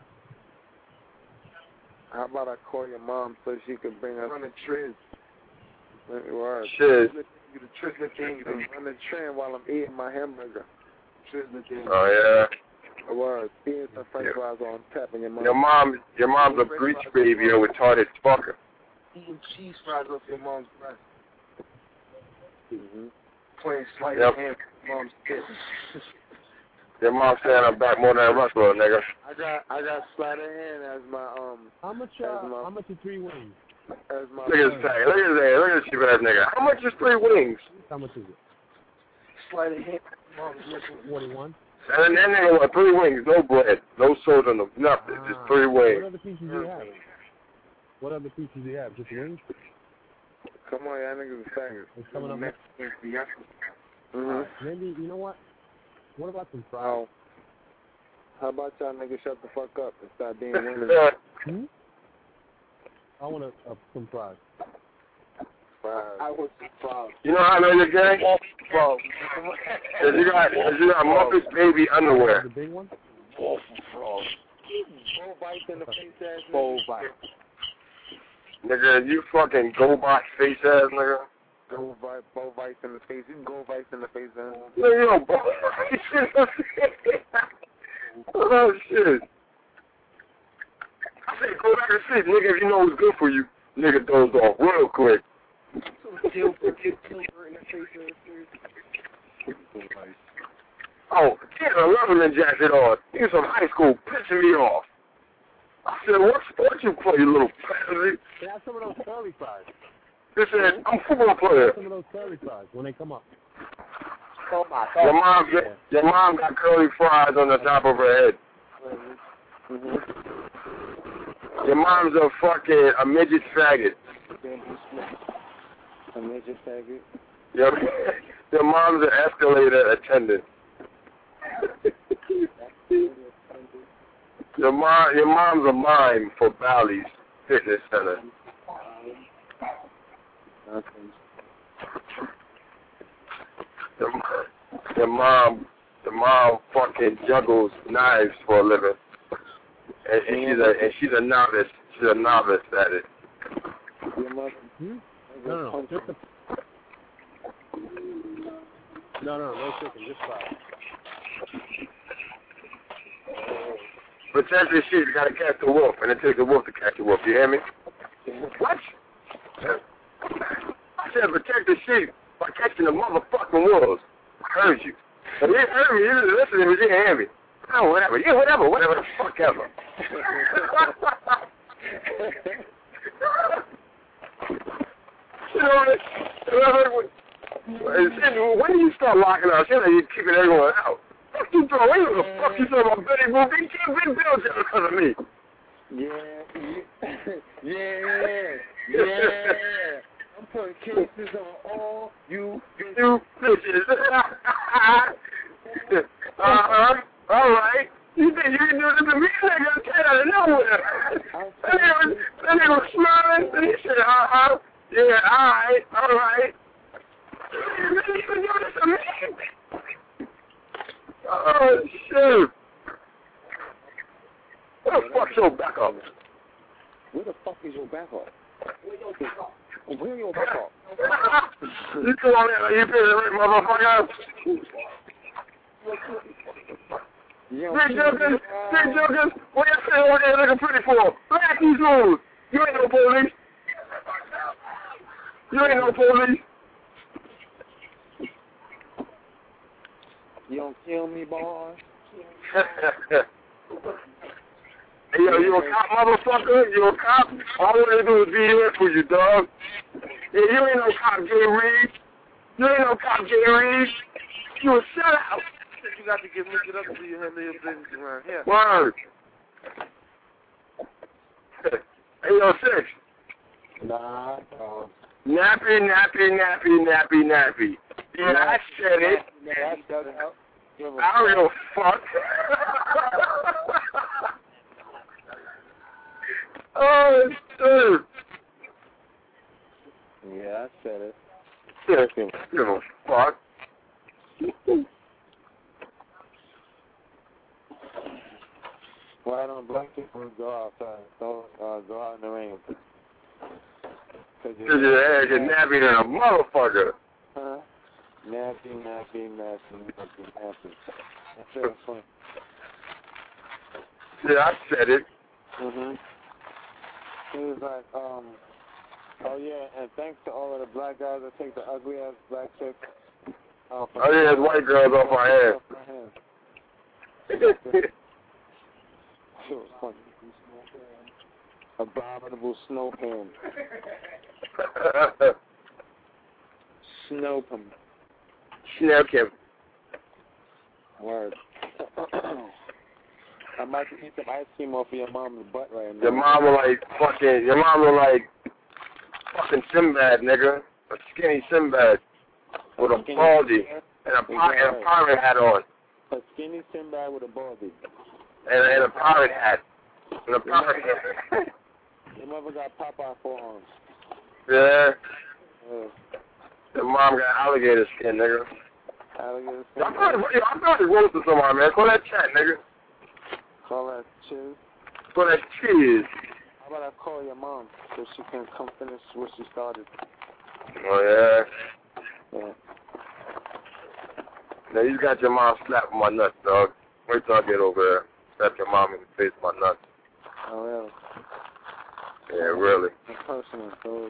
How about I call your mom so she can bring us Run the Triz. word? Chiz. You the Tristan thing. Run the train while I'm eating my hamburger. Tristan thing. Oh yeah. Word. Eating some french fries on tap and your mom. Your mom, your mom's a breech baby, a retarded fucker. Eating cheese fries off your mom's breast. Mm-hmm. Playing sleight Yep. of hand with your mom's kids. Your mom saying I'm back more than a wrestler, nigga. I got I got sleight of hand as my um How much? As Uh, my- how much is three wings? as my Look at this thing. Look at this thing. Look at this cheap ass nigga. How much is three wings? How much is it? Sleight of hand with your mom's nipple. Forty-one. And then that nigga want three wings, no bread, no soda, no nothing, just three What wings. other pieces do you have? What other pieces do you have? Just wings? Come on, y'all niggas are faggots. It's coming up next. Mm-hmm. Maybe you know what? What about some fries? Oh. How about y'all niggas shut the fuck up and stop being women? Hmm? I want a, a, some fries. Fries. I was proud. You know how I know you're gay? Bro. Cause you got, cause you got Muppet baby underwear. The big one? Waffle frog. Bull bites in the face ass Bowl bite. Nigga, you fucking GoBot face ass nigga. Go bite, bull bites in the face. You can go bites in the face ass. Nigga, you don't Oh shit. I said go back and sleep, nigga, if you know what's good for you. Nigga dozed off real quick. Oh, get a Leatherman jacket on. He's from high school pissing me off. I said, what sport you play, you little pansy? They have some of those curly fries. He said, I'm a football player. Some of those curly fries when they come up. Oh my Your God. mom, get, your mom got curly fries on the top of her head. Mm-hmm. Your mom's a fucking a midget faggot. A midget faggot. Your, your mom's an escalator attendant. Your mom, your mom's a mime for Bally's Fitness Center. Your, your mom, your mom fucking juggles knives for a living, and, and she's a and she's a novice. She's a novice at it. Your mother. Hmm? No, no, no. Just the... No, no, no chicken, just fries. Protect the sheep, you gotta catch the wolf, and it takes a wolf to catch the wolf. You hear me? What? I said protect the sheep by catching the motherfucking wolves. I heard you. But you heard me, you didn't listen to me, you didn't hear me. Oh, whatever. Yeah, whatever, whatever the fuck ever. You know what? When do you start locking us? You know, you're keeping everyone out. Fuck you, bro. What the fuck you talking about Betty Boop? You can't bring bills because of me. Yeah, yeah, yeah. I'm putting cases on all you bitches. You bitches. uh-huh. All right. You think you can do this to me? That nigga came out of nowhere. That nigga was, that nigga was smiling, and he said, uh-huh. Yeah, all right, all right. really even do this to me? Oh, shit. Where the fuck's your backup? Where the fuck is your backup? Where your backup? You come on in, you feel it, motherfucker? Big Jokers, Big Jokers, what you say over there looking pretty for? Black these rules. You ain't no police. You ain't no police. You don't kill me, boy. Hey, yo, you a cop, motherfucker? You a cop? All I want to do is be here for you, dog. Yeah, you ain't no cop, Jay Reed. You ain't no cop, Jay Reed. You a sellout. You got to get licked up so you handle your business around here. Word. Hey, yo, Six. Nah, dog. Nappy, nappy, nappy, nappy, nappy. Yeah, I said it. That's dug out. I don't give a fuck. Oh, dude. Yeah, I said it. Yeah, give a fuck. Why don't black people go outside? Don't uh, go out in the rain. Cause your ass get nappy than a motherfucker. Huh? Nappy, nappy, nappy, nappy, nappy. That's very funny. Yeah, I said it. Mm-hmm. He was like, um, oh yeah, and thanks to all of the black guys that take the ugly ass black chicks. Uh, oh yeah, it's white girls off my head. It was funny. Abominable snow pan. Snow him. Snow him. Word. I'm about to eat some ice cream off of your mom's butt right now. Your mom was like fucking, your mom was like fucking Sinbad, nigga. A skinny Sinbad. With a baldy. And a, pi- and a pirate hat on. A skinny Sinbad with a baldy. And, and a pirate hat. And a pirate hat. Your mother got Popeye forearms. Yeah. Yeah. Your mom got alligator skin, nigga. Alligator skin? I'm probably, I'm probably roasting somebody, man. Call that chat, nigga. Call that cheese? Call that cheese. How about I call your mom so she can come finish what she started? Oh, yeah? Yeah. Now, you got your mom slapping my nuts, dog. Wait till I get over there. Slap your mom in the face with my nuts. Oh, really? Yeah, really. Personal, so.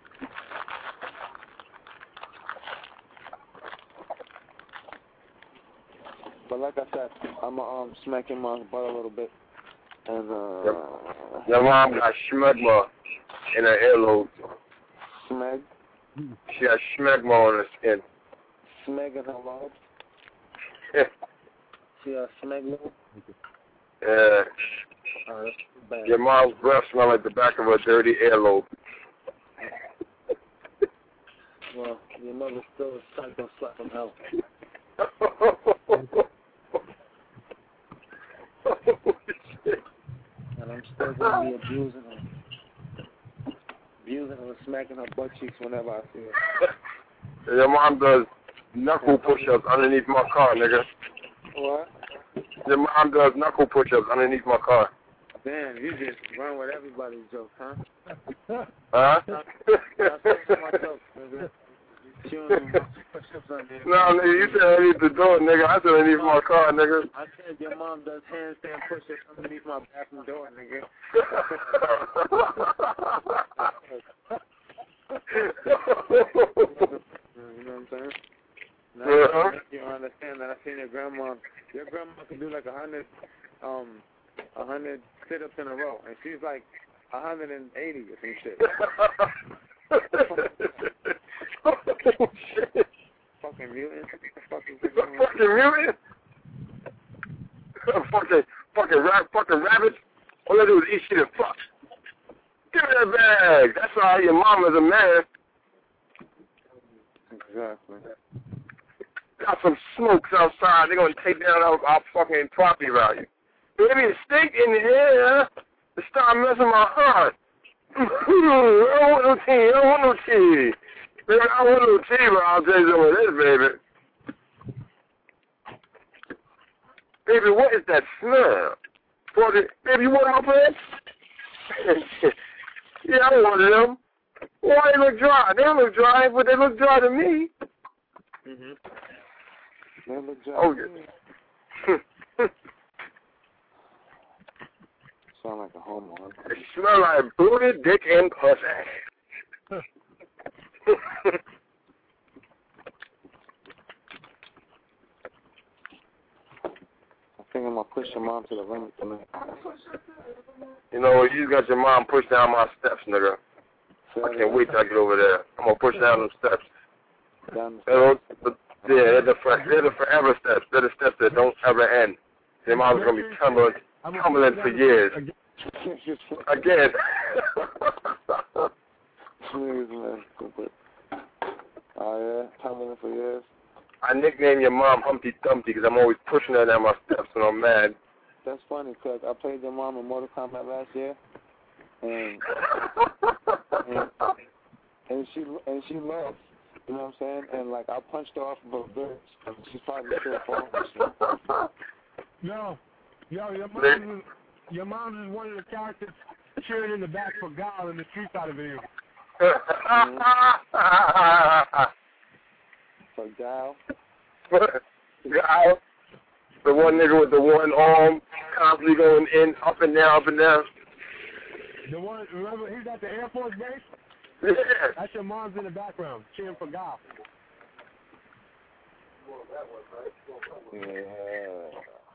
But like I said, I'm uh, um, smacking my butt a little bit. And, uh... Your, your mom got schmegma in her earlobe. Smeg? She got schmegma on her skin. Smeg in her lobes? Yeah. She got smegma? Yeah. Oh, that's bad. Your mom's breath smell like the back of her dirty earlobe. Well, your mother's still a psycho slap from hell. And I'm still going to be abusing her. Abusing her and smacking her butt cheeks whenever I see her. Your mom does knuckle push-ups underneath my car, nigga. What? Your mom does knuckle push-ups underneath my car. Damn, you just run with everybody's jokes, huh? Huh? That's my jokes, nigga. No, nigga, you said underneath the door, nigga. I said underneath my car, nigga. I said your mom does handstand push-ups underneath my bathroom door, nigga. You know what I'm saying? Now uh-huh. you understand that I seen your grandma. Your grandma can do like a hundred, um, a hundred sit-ups in a row, and she's like a hundred and eighty or some shit. Oh, shit. Fucking mutant. Fucking fucking mutant. fucking fucking rab- fucking rabbit. All I do is eat shit and fuck. Give me that bag. That's why your mama's a man. Exactly. Got some smokes outside. They're gonna take down our, our fucking property value. Maybe a steak in here to start messing my heart. I don't want no tea. I don't want no tea. Baby, I want a little cheaper. I'll tell you some of this, baby. Baby, what is that smell? For the, baby, you want help with it? Yeah, I want them. Why they look dry? They don't look dry, but they look dry to me. Mm-hmm. They look dry oh, to me. Sound like a homeowner. It smell like booty, dick, and pussy. I think I'm gonna push your mom to the limit tonight. You know, you got your mom push down my steps, nigga. I can't wait till I get over there. I'm gonna push down them steps. Down the steps. Yeah, they're the, for, they're the forever steps. They're the steps that don't ever end. Your mom's gonna be tumbling, tumbling for years. Again. Please, man. Oh yeah, tumbling for years. I nicknamed your mom Humpty Dumpty because I'm always pushing her down my steps when I'm mad. That's funny because I played your mom in Mortal Kombat last year, and and, and she and she lost. You know what I'm saying? And like I punched her off of a bridge, and she's probably still falling. Yo, yo, your mom is your mom is one of the characters cheering in the back for Gal in the Street Fighter video. Mm-hmm. For Gal. Gal. The one nigga with the one arm constantly going in, up and down, up and down. The one, remember, he's at the Air Force base? Yeah. That's your mom's in the background, cheering for Gal. Yeah.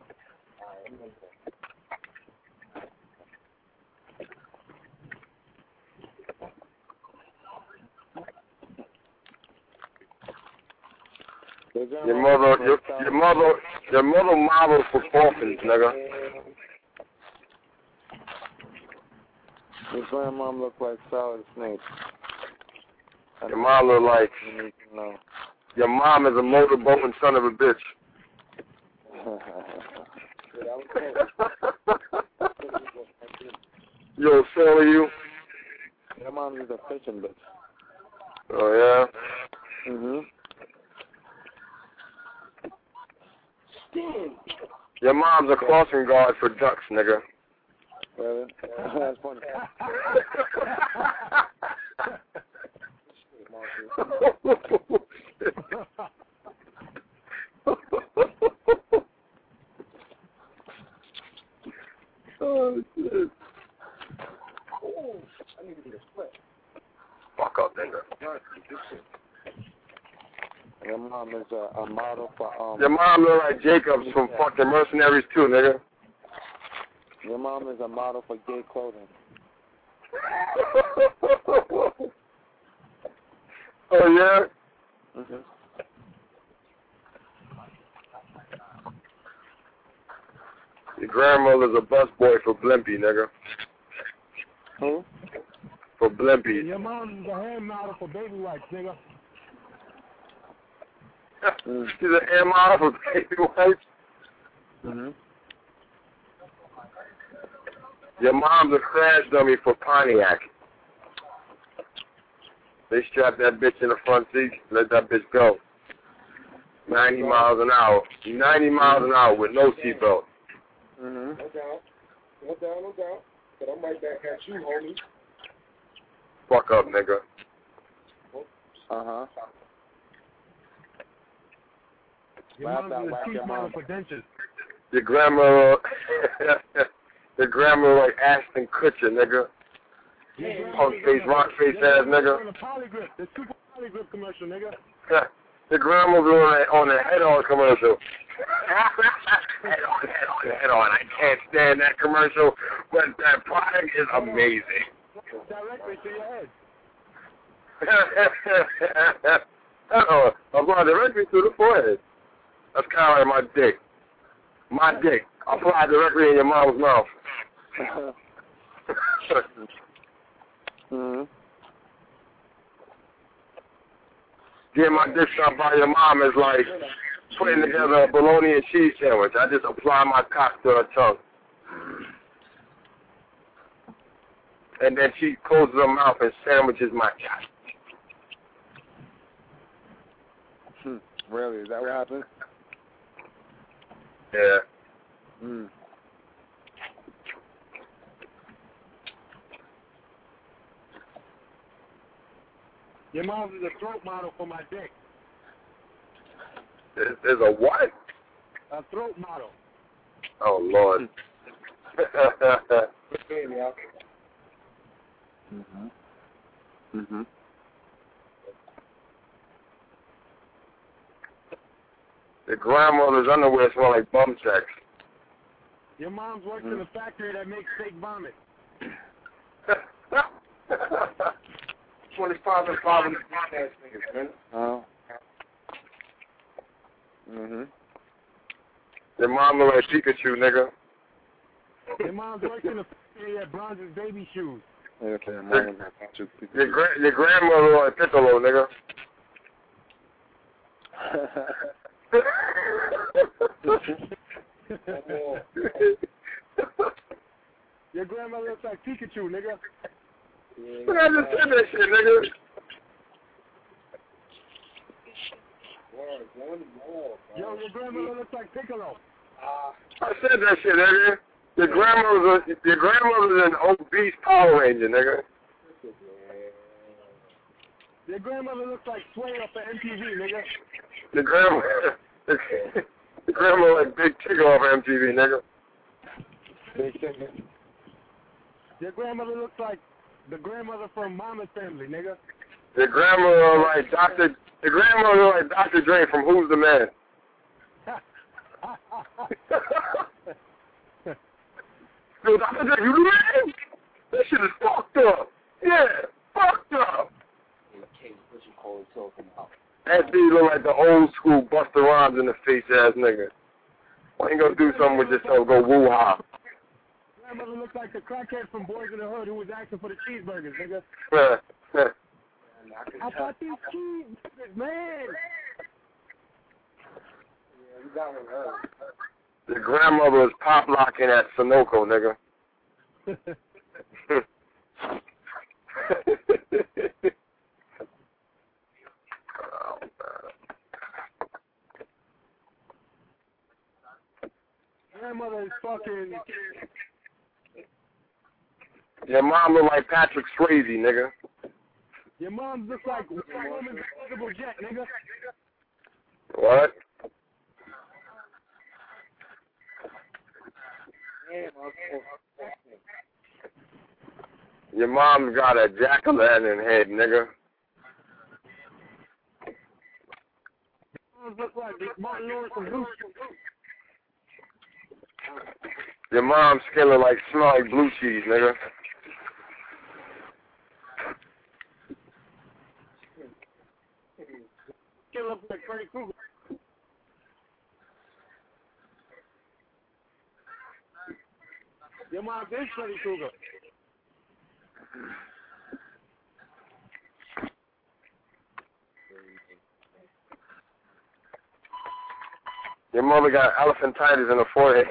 Your mother, your, your mother, your mother modeled for orphans, nigga. Your grandmom look like Solid Snake. Your mom look like. You need to know. Your mom is a motorboating son of a bitch. Yo, so are you? Your mom is a fishing bitch. Oh yeah. Mhm. Your mom's a crossing guard for ducks, nigga. Really? That's funny. Oh shit. I need to get a split. Fuck up, nigga. Your mom is a, a model for um. Your mom look like Jacobs from fucking Mercenaries too, nigga. Your mom is a model for gay clothing. Oh yeah. Mhm. Your grandmother's a busboy for Blimpie, nigga. Who? For Blimpie. Your mom's a hand model for baby wipes, nigga. Mm. She's an air model for baby wipes. Mhm. Your mom's a crash dummy for Pontiac. They strap that bitch in the front seat, let that bitch go. ninety miles an hour. ninety miles an hour with no seatbelt. Mhm. No doubt. No doubt, no doubt. But I'm right back at you, homie. Fuck up, nigga. Uh-huh. Your Laugh mom's out in the loud, teeth your model mom. for dentures. Your grandma, your grandma like Ashton Kutcher, nigga. Punk face, rock face ass nigga. The Polygrip, the super Polygrip commercial, nigga. Your grandma's on the, on the head-on commercial. head on, head on, head on. I can't stand that commercial, but that product is amazing. Directly to your head. Uh-oh, I'm going directly to the forehead. That's kind of like my dick. My dick. Apply directly in your mom's mouth. Mhm. Getting my dick sucked by your mom is like putting together a bologna and cheese sandwich. I just apply my cock to her tongue. And then she closes her mouth and sandwiches my cock. Really? Is that what happened? Yeah. Hmm. Your mom is a throat model for my dick. There's, there's a what? A throat model. Oh, Lord. Mm-hmm. Mm-hmm. The grandmother's underwear smell like bum sex. Your mom's works Mm. in a factory that makes fake vomit. twenty-five and five and ass niggas, man. Oh. Mm-hmm. Your mom look like Pikachu, nigga. Your mom's works in a factory that bronzes baby shoes. Okay, I'm Your, on that. your, gra- your grandmother look like Piccolo, nigga. Your grandma looks like Pikachu, nigga. Look, I just said that shit, nigga. Yo, your grandmother looks like Piccolo. I said that shit, nigga. Your grandmother's a, your grandmother's an obese Power Ranger, nigga. Your grandmother looks like Sway off of M T V, nigga. Your grandmother, your grandmother like Big Tigger off of M T V, nigga. Big Tigger. Your grandmother looks like the grandmother from Mama's Family, nigga. Your grandmother like Doctor Your grandmother like Doctor Dre from Who's the Man. Yo, Doctor Dre, you the man? That shit is fucked up. Yeah, fucked up. That dude look like the old school Busta Rhymes in the face ass nigga. Why ain't gonna do something with yourself? Go woo ha. Grandmother looks like the crackhead from Boys in the Hood who was asking for the cheeseburgers, nigga. I thought these cheeseburgers, man. Yeah, you got one early. The grandmother is pop locking at Sunoco, nigga. Oh, Grandmother is fucking. your mom look like Patrick Swayze, nigga. Your mom looks like Woman's Invisible Jet, nigga. What? Your mom's got a jack-o'-lantern head, nigga. Your mom looks like Martin Lawrence from Blue. Your mom's skin look like smell like blue cheese, nigga. She looks like Freddy Krueger. Your mom is Freddy Krueger. Your mother got elephantitis in her forehead.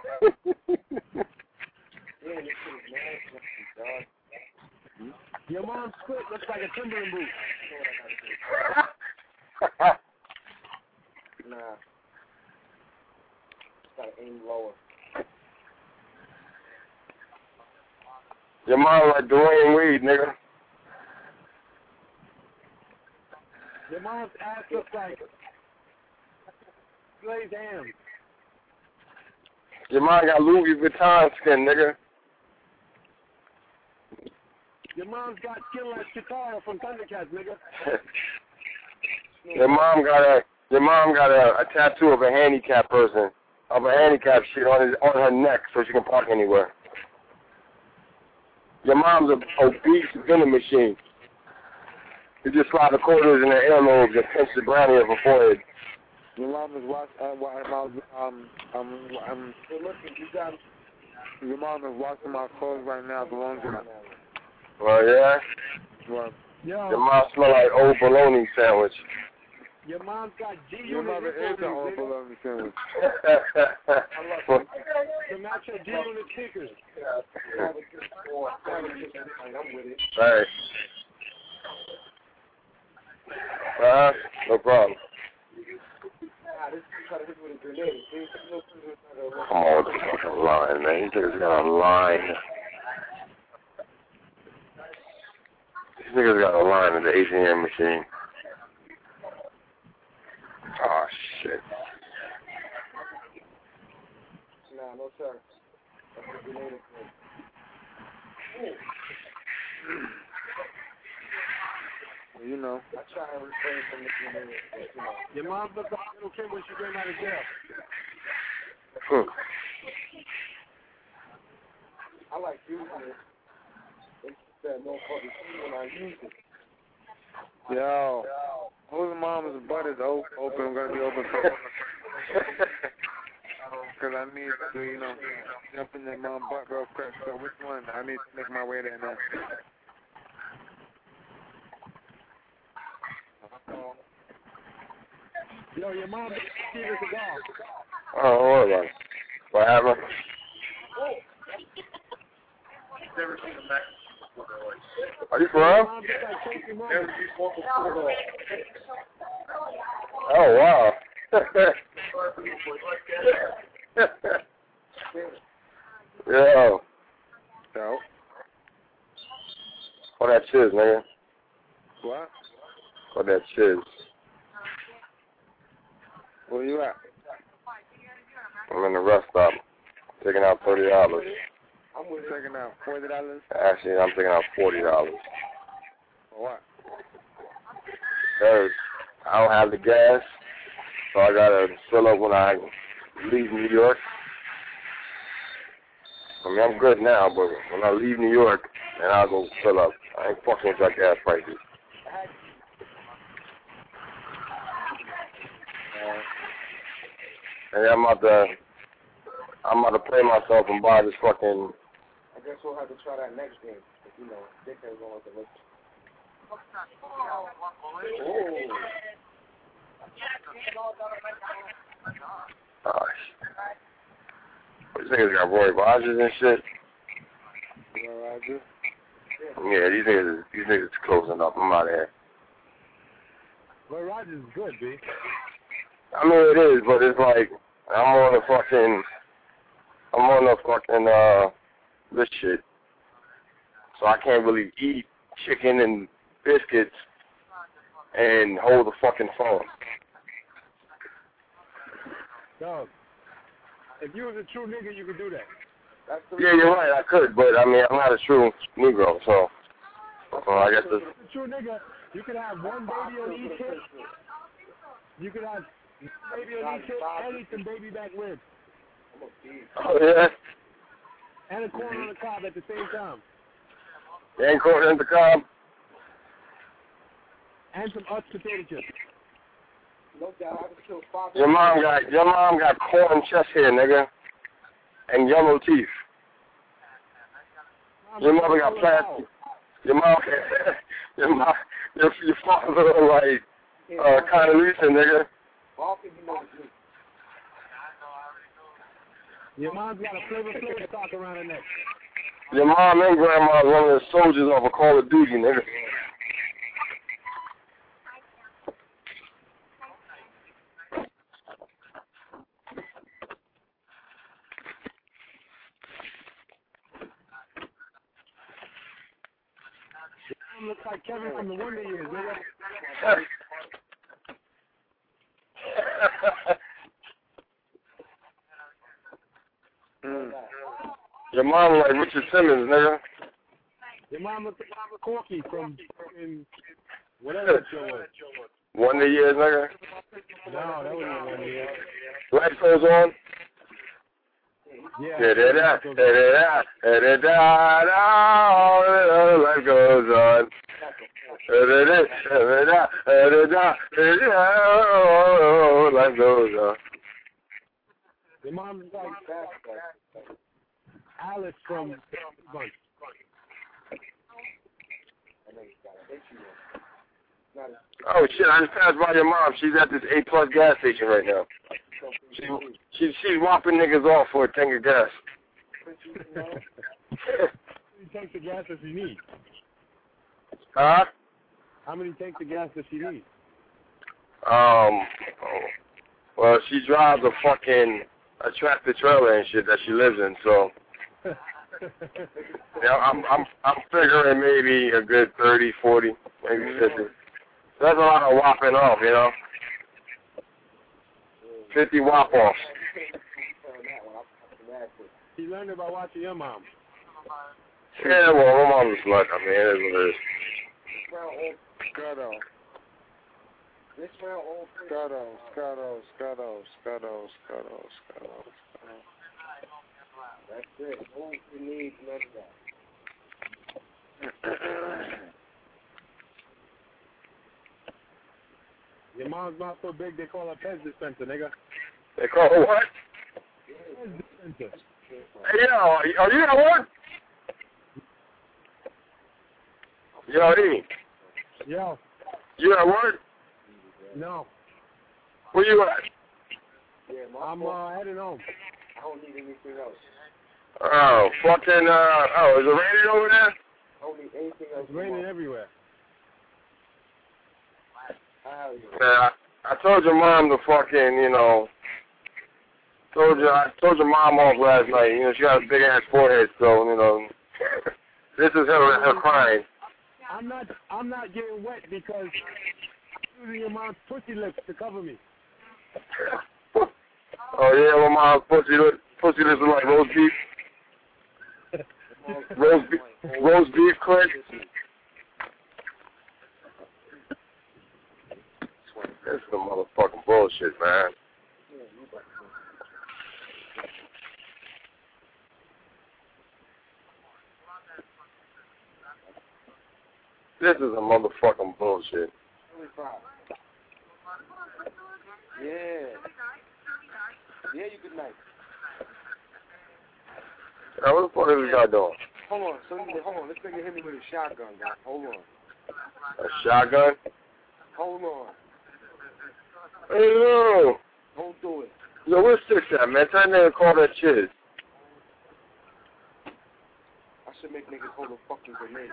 Your mom's foot looks like a Timberland boot. Nah. Gotta aim lower. Your mom like Dwayne Reed, nigga. Your mom's ass looks like glazed ham. Your mom got Louis Vuitton skin, nigga. Your mom's got skin like Chitara from Thundercats, nigga. Your mom got a your mom got a, a tattoo of a handicapped person, of a handicapped shit on his on her neck so she can park anywhere. Your mom's an obese vending machine. You just slide the quarters in her earlobes and pinch the brownie of her forehead. Your mom is watch, uh, wa- um, um, um, um, your mom is washing my clothes right now at the laundromat. Well, yeah. Well, Yo, Your mom smell like old bologna sandwich. your mom's got G your unit mother is an old nigga. bologna sandwich. To match her G unit sneakers. Right. Uh-huh. No problem. Come on with the fucking line, man. These niggas got a line. These niggas got a line in the A T M machine. Oh, shit. Nah, no sir. Well, you know, I try to refrain from this, you know. Your mom looked like little Kim when she came out of jail. Hmm. I like using it. It's that motherfucking thing when I use it. Yo, whose mom's butt is open? Open, gonna be open for. Cause I need to, you know, jump in that mom's butt real quick. So which one? I need to make my way there now. Yo, your mom didn't see this at all. Oh, don't worry about it. What happened? Never seen a Mac before. Are you for real? Mom just like chasing mom. Never seen one before. Oh, wow. Yo. Yo. What that chiz, nigga? What? What that chiz? Where you at? I'm in the rest stop. Taking out thirty dollars. I'm with taking out forty dollars. Actually, I'm taking out forty dollars. For what? Because I don't have the gas, so I gotta fill up when I leave New York. I mean, I'm good now, but when I leave New York, then I'll go fill up. I ain't fucking with that gas prices. Uh, and then I'm about to, I'm about to play myself and buy this fucking. I guess we'll have to try that next game. If, you know, dickheads don't want to listen. Oh. Gosh. These niggas got Roy Rogers and shit. Roy Rogers? Yeah, these niggas, these niggas closing up. I'm out of here. Roy Rogers is good, B. I mean, it is, but it's like, I'm on the fucking, I'm on the fucking, uh, this shit. So I can't really eat chicken and biscuits and hold the fucking phone. Dog, if you was a true nigga, you could do that. That's the Yeah, you're right, I could, but I mean, I'm not a true Negro, so, so I guess it's... If you're a true nigga, you could have one baby on each hip. You could have baby on each hip and eat some baby back ribs. Oh, yeah? And a corn on the cob at the same time. You ain't caught in the cob? And some Utz potato chips. No doubt, I can still five. Your mom got, your mom got corn chest hair, nigga, and yellow teeth. Your mother got plastic. Your mom, your mom, your, your father like uh, Condoleezza, nigga. Your mom's got a flavor flavor sock around her neck. Your mom and grandma is one of the soldiers off of Call of Duty, nigga. Your mom looks like Kevin from the Wonder Years, nigga. mm. Your mom like Richard Simmons, nigga. Your mom looks like Mama Corky from fucking whatever that show was. Wonder Years, nigga. No, that wasn't Wonder Years. Life Goes On. Yeah. Da da da da da da da da da. Life goes on. Da da da da da da da da. Life goes on. Your mom's like Alice from Bunch. Oh shit! I just passed by your mom. She's at this A plus gas station right now. She, she she's whopping niggas off for a tank of gas. How many tanks of gas does she need? Huh? How many tanks of gas does she need? Um, Well, she drives a fucking a tractor trailer and shit that she lives in, so yeah, I'm I'm I'm figuring maybe a good thirty, forty, maybe fifty. So that's a lot of whopping off, you know. Fifty whop offs. She learned it by watching your mom. Yeah, well, my mom's a slut. I mean, it is what it is. Scuttle. This round old Scuttle, Scuttle, Scuttle, Scuttle, Scuttle, Scuttle, Scuttle. That's it. All you need, none of that. Your mom's not so big, they call her Pez dispenser, nigga. They call her what? Pez dispenser. Hey, yo, are you at work? Yo, E. Yo. You at work? No. Where you at? Yeah, I'm uh, heading home. I don't need anything else. Oh, fucking, uh, oh, is it raining over there? I don't need anything else. It's raining everywhere. Yeah, I, I told your mom to fucking, you know, told you, I told your mom off last night. You know, she got a big ass forehead, so, you know, this is her, her crying. I'm not, I'm not getting wet because I'm using your mom's pussy lips to cover me. Oh, yeah, my mom's pussy, look, pussy lips look like roast beef. roast, beef roast beef Clint. That's some motherfucking bullshit, man. This is a motherfucking bullshit. Yeah. Yeah, you good night. Now, what the fuck is this guy doing? Hold on, so, hold on. This nigga hit me with a shotgun, guy. Hold on. A shotgun? Hold on. Hey, yo. Don't do it. Yo, where's Six at, man? Tell that nigga to call that shit. I should make niggas hold a fucking grenade.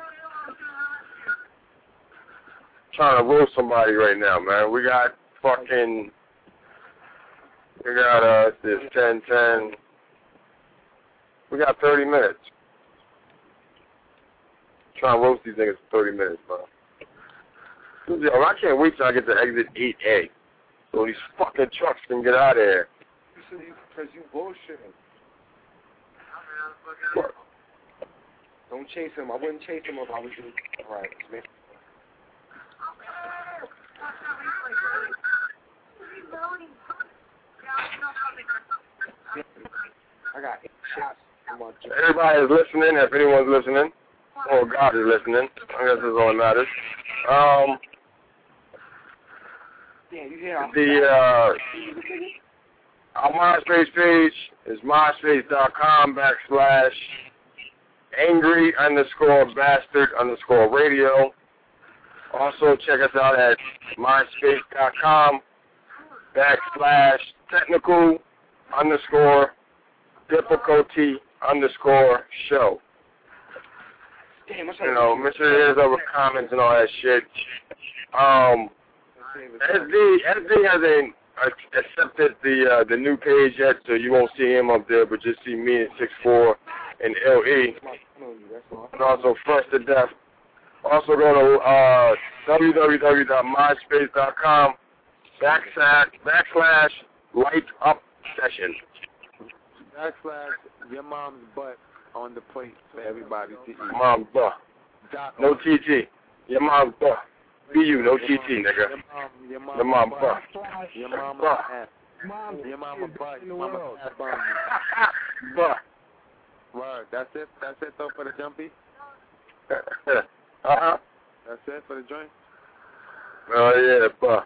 Trying to roast somebody right now, man. We got fucking, we got, uh, this ten ten. We got thirty minutes. Trying to roast these niggas for thirty minutes, bro. Yo, I can't wait till I get to exit eight A. So these fucking trucks can get out of here. Because you bullshitting. What? Don't chase him. I wouldn't chase him if I was you. All right, man. I got eight shots. Everybody is listening, if anyone's listening. Oh, God is listening. I guess that's all that matters. Um, the, uh, our MySpace page is myspace.com backslash angry underscore bastard underscore radio. Also, check us out at myspace.com backslash technical underscore difficulty underscore show. Damn, you know, make sure there's over comments and all that shit. Um, S D S D hasn't accepted the uh, the new page yet, so you won't see him up there, but just see me and six four and L E. And also Fresh to Death. Also go to uh, www.myspace.com backslash backslash light up session. Backslash your mom's butt on the plate for everybody to eat. Mom's butt. No T T. Your mom's butt. B U, no T T, nigga. Your mom, your mom butt. Your mama butt. Mom, your mama butt. Your mama ass bum. Butt. Word. That's it. That's it though for the jumpy. uh huh. That's it for the joint. Oh yeah, butt.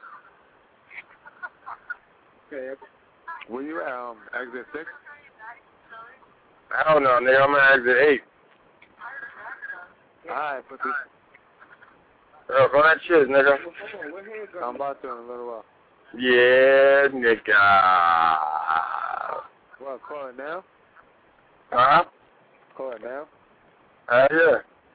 Okay. Where you at? Um, exit six. I don't know, nigga. I'm at exit eight. Alright, put this. Oh, go that shit, nigga. I'm about to in a little while. Yeah, nigga. What, call it now? Huh? Call it now? Uh, yeah.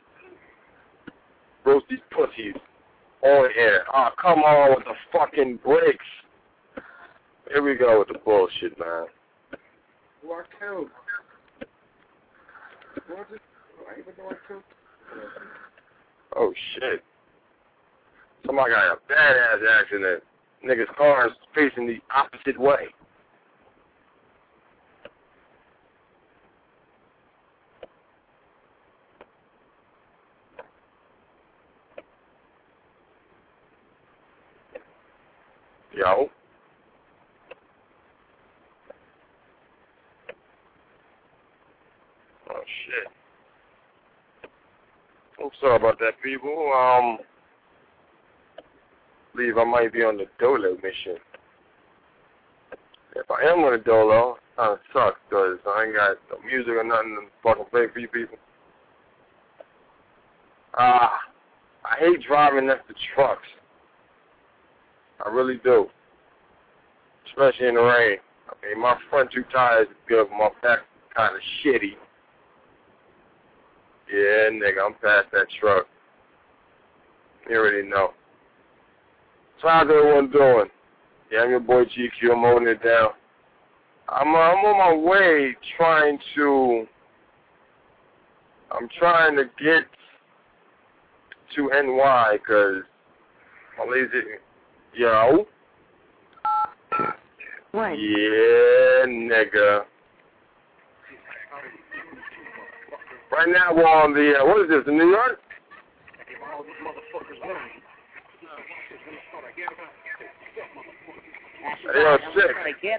Roast these pussies. On here. Oh, come on with the fucking brakes. Here we go with the bullshit, man. Who I killed? Was it? I even know I killed. Oh, shit. Somebody got a badass accident. Niggas' cars facing the opposite way. Yo. Oh, shit. I'm sorry about that, people. Um, believe I might be on the Dolo mission. If I am on the Dolo, it kind of sucks because I ain't got no music or nothing to fucking play for you people. Ah, uh, I hate driving next to trucks. I really do. Especially in the rain. I mean, my front two tires is good, but my back kind of shitty. Yeah, nigga, I'm past that truck. You already know. So how's everyone doing? Yeah, I'm your boy G Q. I'm holding it down. I'm, uh, I'm on my way trying to, I'm trying to get to N Y because my lazy, yo. What? Yeah, nigga. Right now we're on the, uh, what is this, in New York? Hey, yo, sick.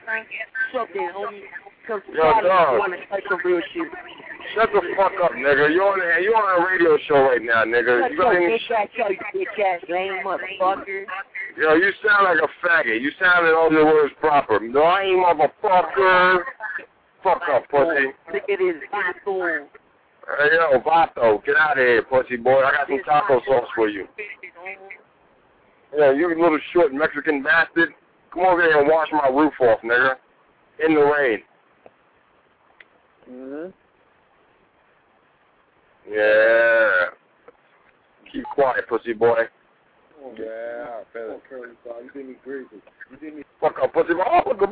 Yo, dog. Shut the fuck up, nigga. You on a, you on a radio show right now, nigga. You got any shut your bitch ass lame motherfucker. Yo, you sound like a faggot. You sounded all the words proper. No, I ain't motherfucker. Fuck up, pussy. Look at his vato. Hey, yo, Vato, get out of here, pussy boy. I got some taco sauce for you. Yeah, you little short Mexican bastard. Come over here and wash my roof off, nigga. In the rain. Mm-hmm. Yeah. Keep quiet, pussy boy. Oh, yeah, I feel it. You did me crazy. You did me. Fuck up, pussy boy. Oh, good boy.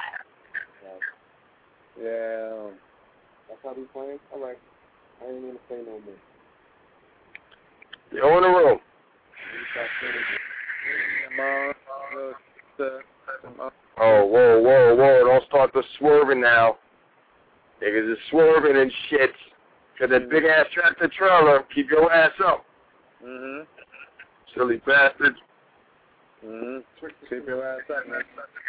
Yeah. Um, that's how we playing? All right. I ain't gonna say no more. You're in the room. Oh, whoa, whoa, whoa. Don't start the swerving now. Niggas is swerving and shit. Got that big ass tractor trailer. Keep your ass up. Mm-hmm. Silly bastard. Mm-hmm. Keep your ass up, man.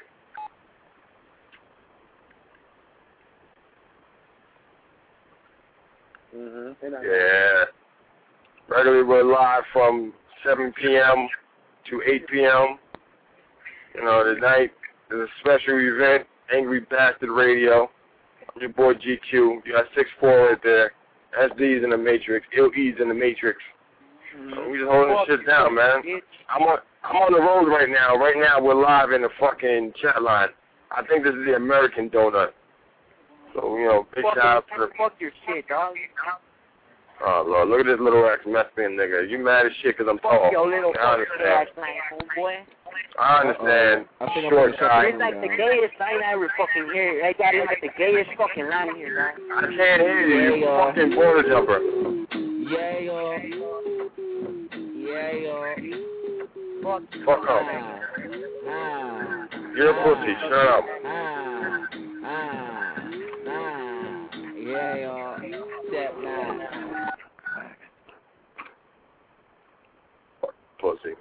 Mm-hmm. Yeah. Regularly we're live from seven p.m. to eight p.m. You know, tonight is a special event, Angry Bastard Radio. I'm your boy G Q. You got six four right there. S D's in the Matrix. Ill E's in the Matrix. Mm-hmm. So we just holding this shit down, man. I'm on, I'm on the road right now. Right now we're live in the fucking chat line. I think this is the American Donut. So, you know, big fuck shout out to the... Fuck your shit, dog. Oh, Lord, look at this little ex Mexican nigga. You mad as shit because I'm tall. Fuck your little I understand. homeboy. I understand. Uh-oh. I Short guy. It's like the gayest thing I ever fucking hear. They got like the gayest fucking line here, dog. I can't hear you, you Yeah, fucking border jumper. Yeah, yo. Yeah, yo. Fuck, Fuck up. Ah. You're a pussy. Shut up. Ah. Ah. Ah. Yeah, yo. Step nine. Fuck pussy.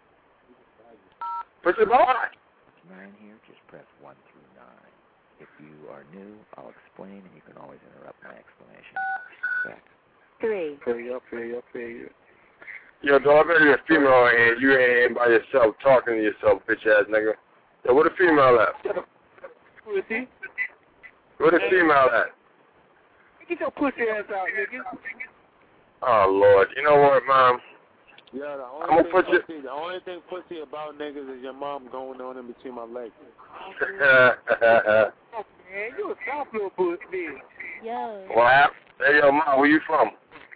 Pussy boy. Nine here, just press one through nine. If you are new, I'll explain, and you can always interrupt my explanation. Back. Three. Feel you up, feel you up, feel you. Yo, dog, I bet you're a female and you ain't in by yourself talking to yourself, bitch ass nigga. Yo, where the female at? Pussy. Where the female at? Get your pussy ass out, nigga. Oh, Lord. You know what, Mom? Yeah, the only, I'm gonna thing put you... pussy, the only thing pussy about niggas is your mom going on in between my legs. Man, you a soft little pussy. Yo. What happened? Hey, yo, Mom, where you from?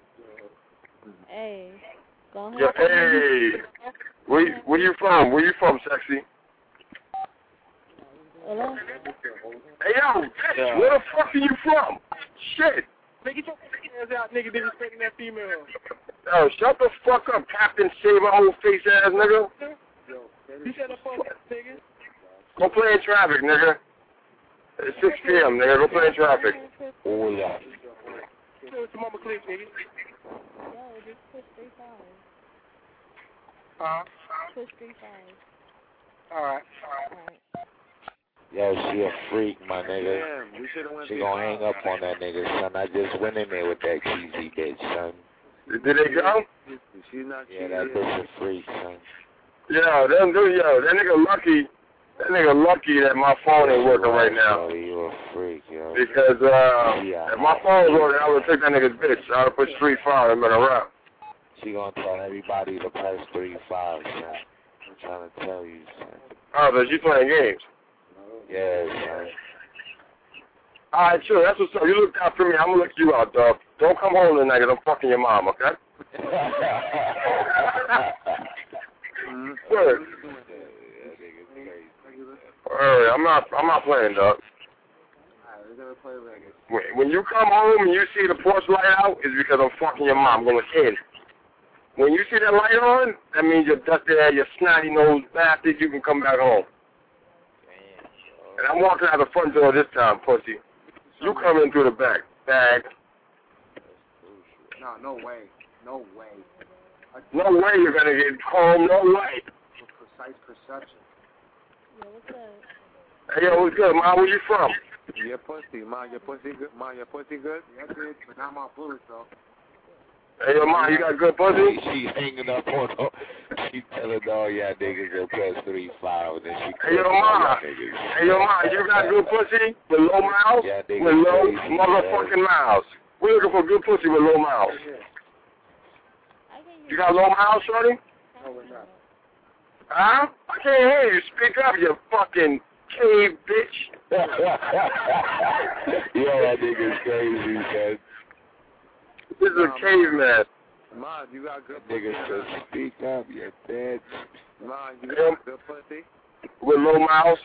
Hey. Go ahead. Yo, hey. Where, where you from? Where you from, sexy? Hello? Hey, yo, bitch, yeah. Where the fuck are you from? Shit. Nigga, get your hands out, nigga, disrespecting that female. Yo, shut the fuck up, Captain Shave my whole face ass nigga. You shut the fuck up, nigga. Go play in traffic, nigga. It's six P M, nigga. Go play in traffic. Oh, yeah. Say what your mama click, nigga. Yo, just push three five. Huh? Push three five. Alright. Alright. Yo, she a freak, my nigga. Damn, we should've went she gonna hang up on that nigga, son. I just went in there with that cheesy bitch, son. Did they go? She's not yeah, that bitch a freak, son. Yo, them dude, yo, that nigga lucky. That nigga lucky that my phone ain't working right now. Yo, you a freak, yo. Because uh, yeah. if my phone was working, I would take that nigga's bitch. I would push three five and been a rap. She gonna tell everybody to press three five, son. I'm trying to tell you, son. Oh, but she playing games. Yeah, son. Alright, sure, that's what's up. You look out for me, I'm gonna look you out, dog. Don't come home tonight because I'm fucking your mom, okay? Sure. Alright, I'm not I'm not playing, dog. Alright, we're gonna play Vegas. When, when you come home and you see the porch light out, it's because I'm fucking your mom. I'm gonna hit it. When you see that light on, that means you're dusty ass, your snotty nose bastard, you can come back home. And I'm walking out the front door this time, pussy. You come in through the back. Bag. No, no way. No way. No way you're going to get home. No way. Precise perception. Yo, what's up? Hey, yo, what's good, Mom? Where you from? Your pussy. Mom, your pussy good? Mom, your pussy good? Yeah, good, but not my bullets, though. Hey, yo, Mom, you got good pussy? She's hanging up on her. She telling all y'all niggas to press three five, and then she Hey, yo, Mom. Hey, yo, Mom, you got good pussy with low mouths? Yeah, with low motherfucking mouths. We're looking for good pussy with low mouths. You got low mouths, shorty? No, we're not. Huh? I can't hear you. Speak up, you fucking cave bitch. Yo, that nigga's crazy, man. This is a caveman. Mom, you got good pussy. Niggas just speak up, you bitch. Mom, you got good pussy? With low mouths?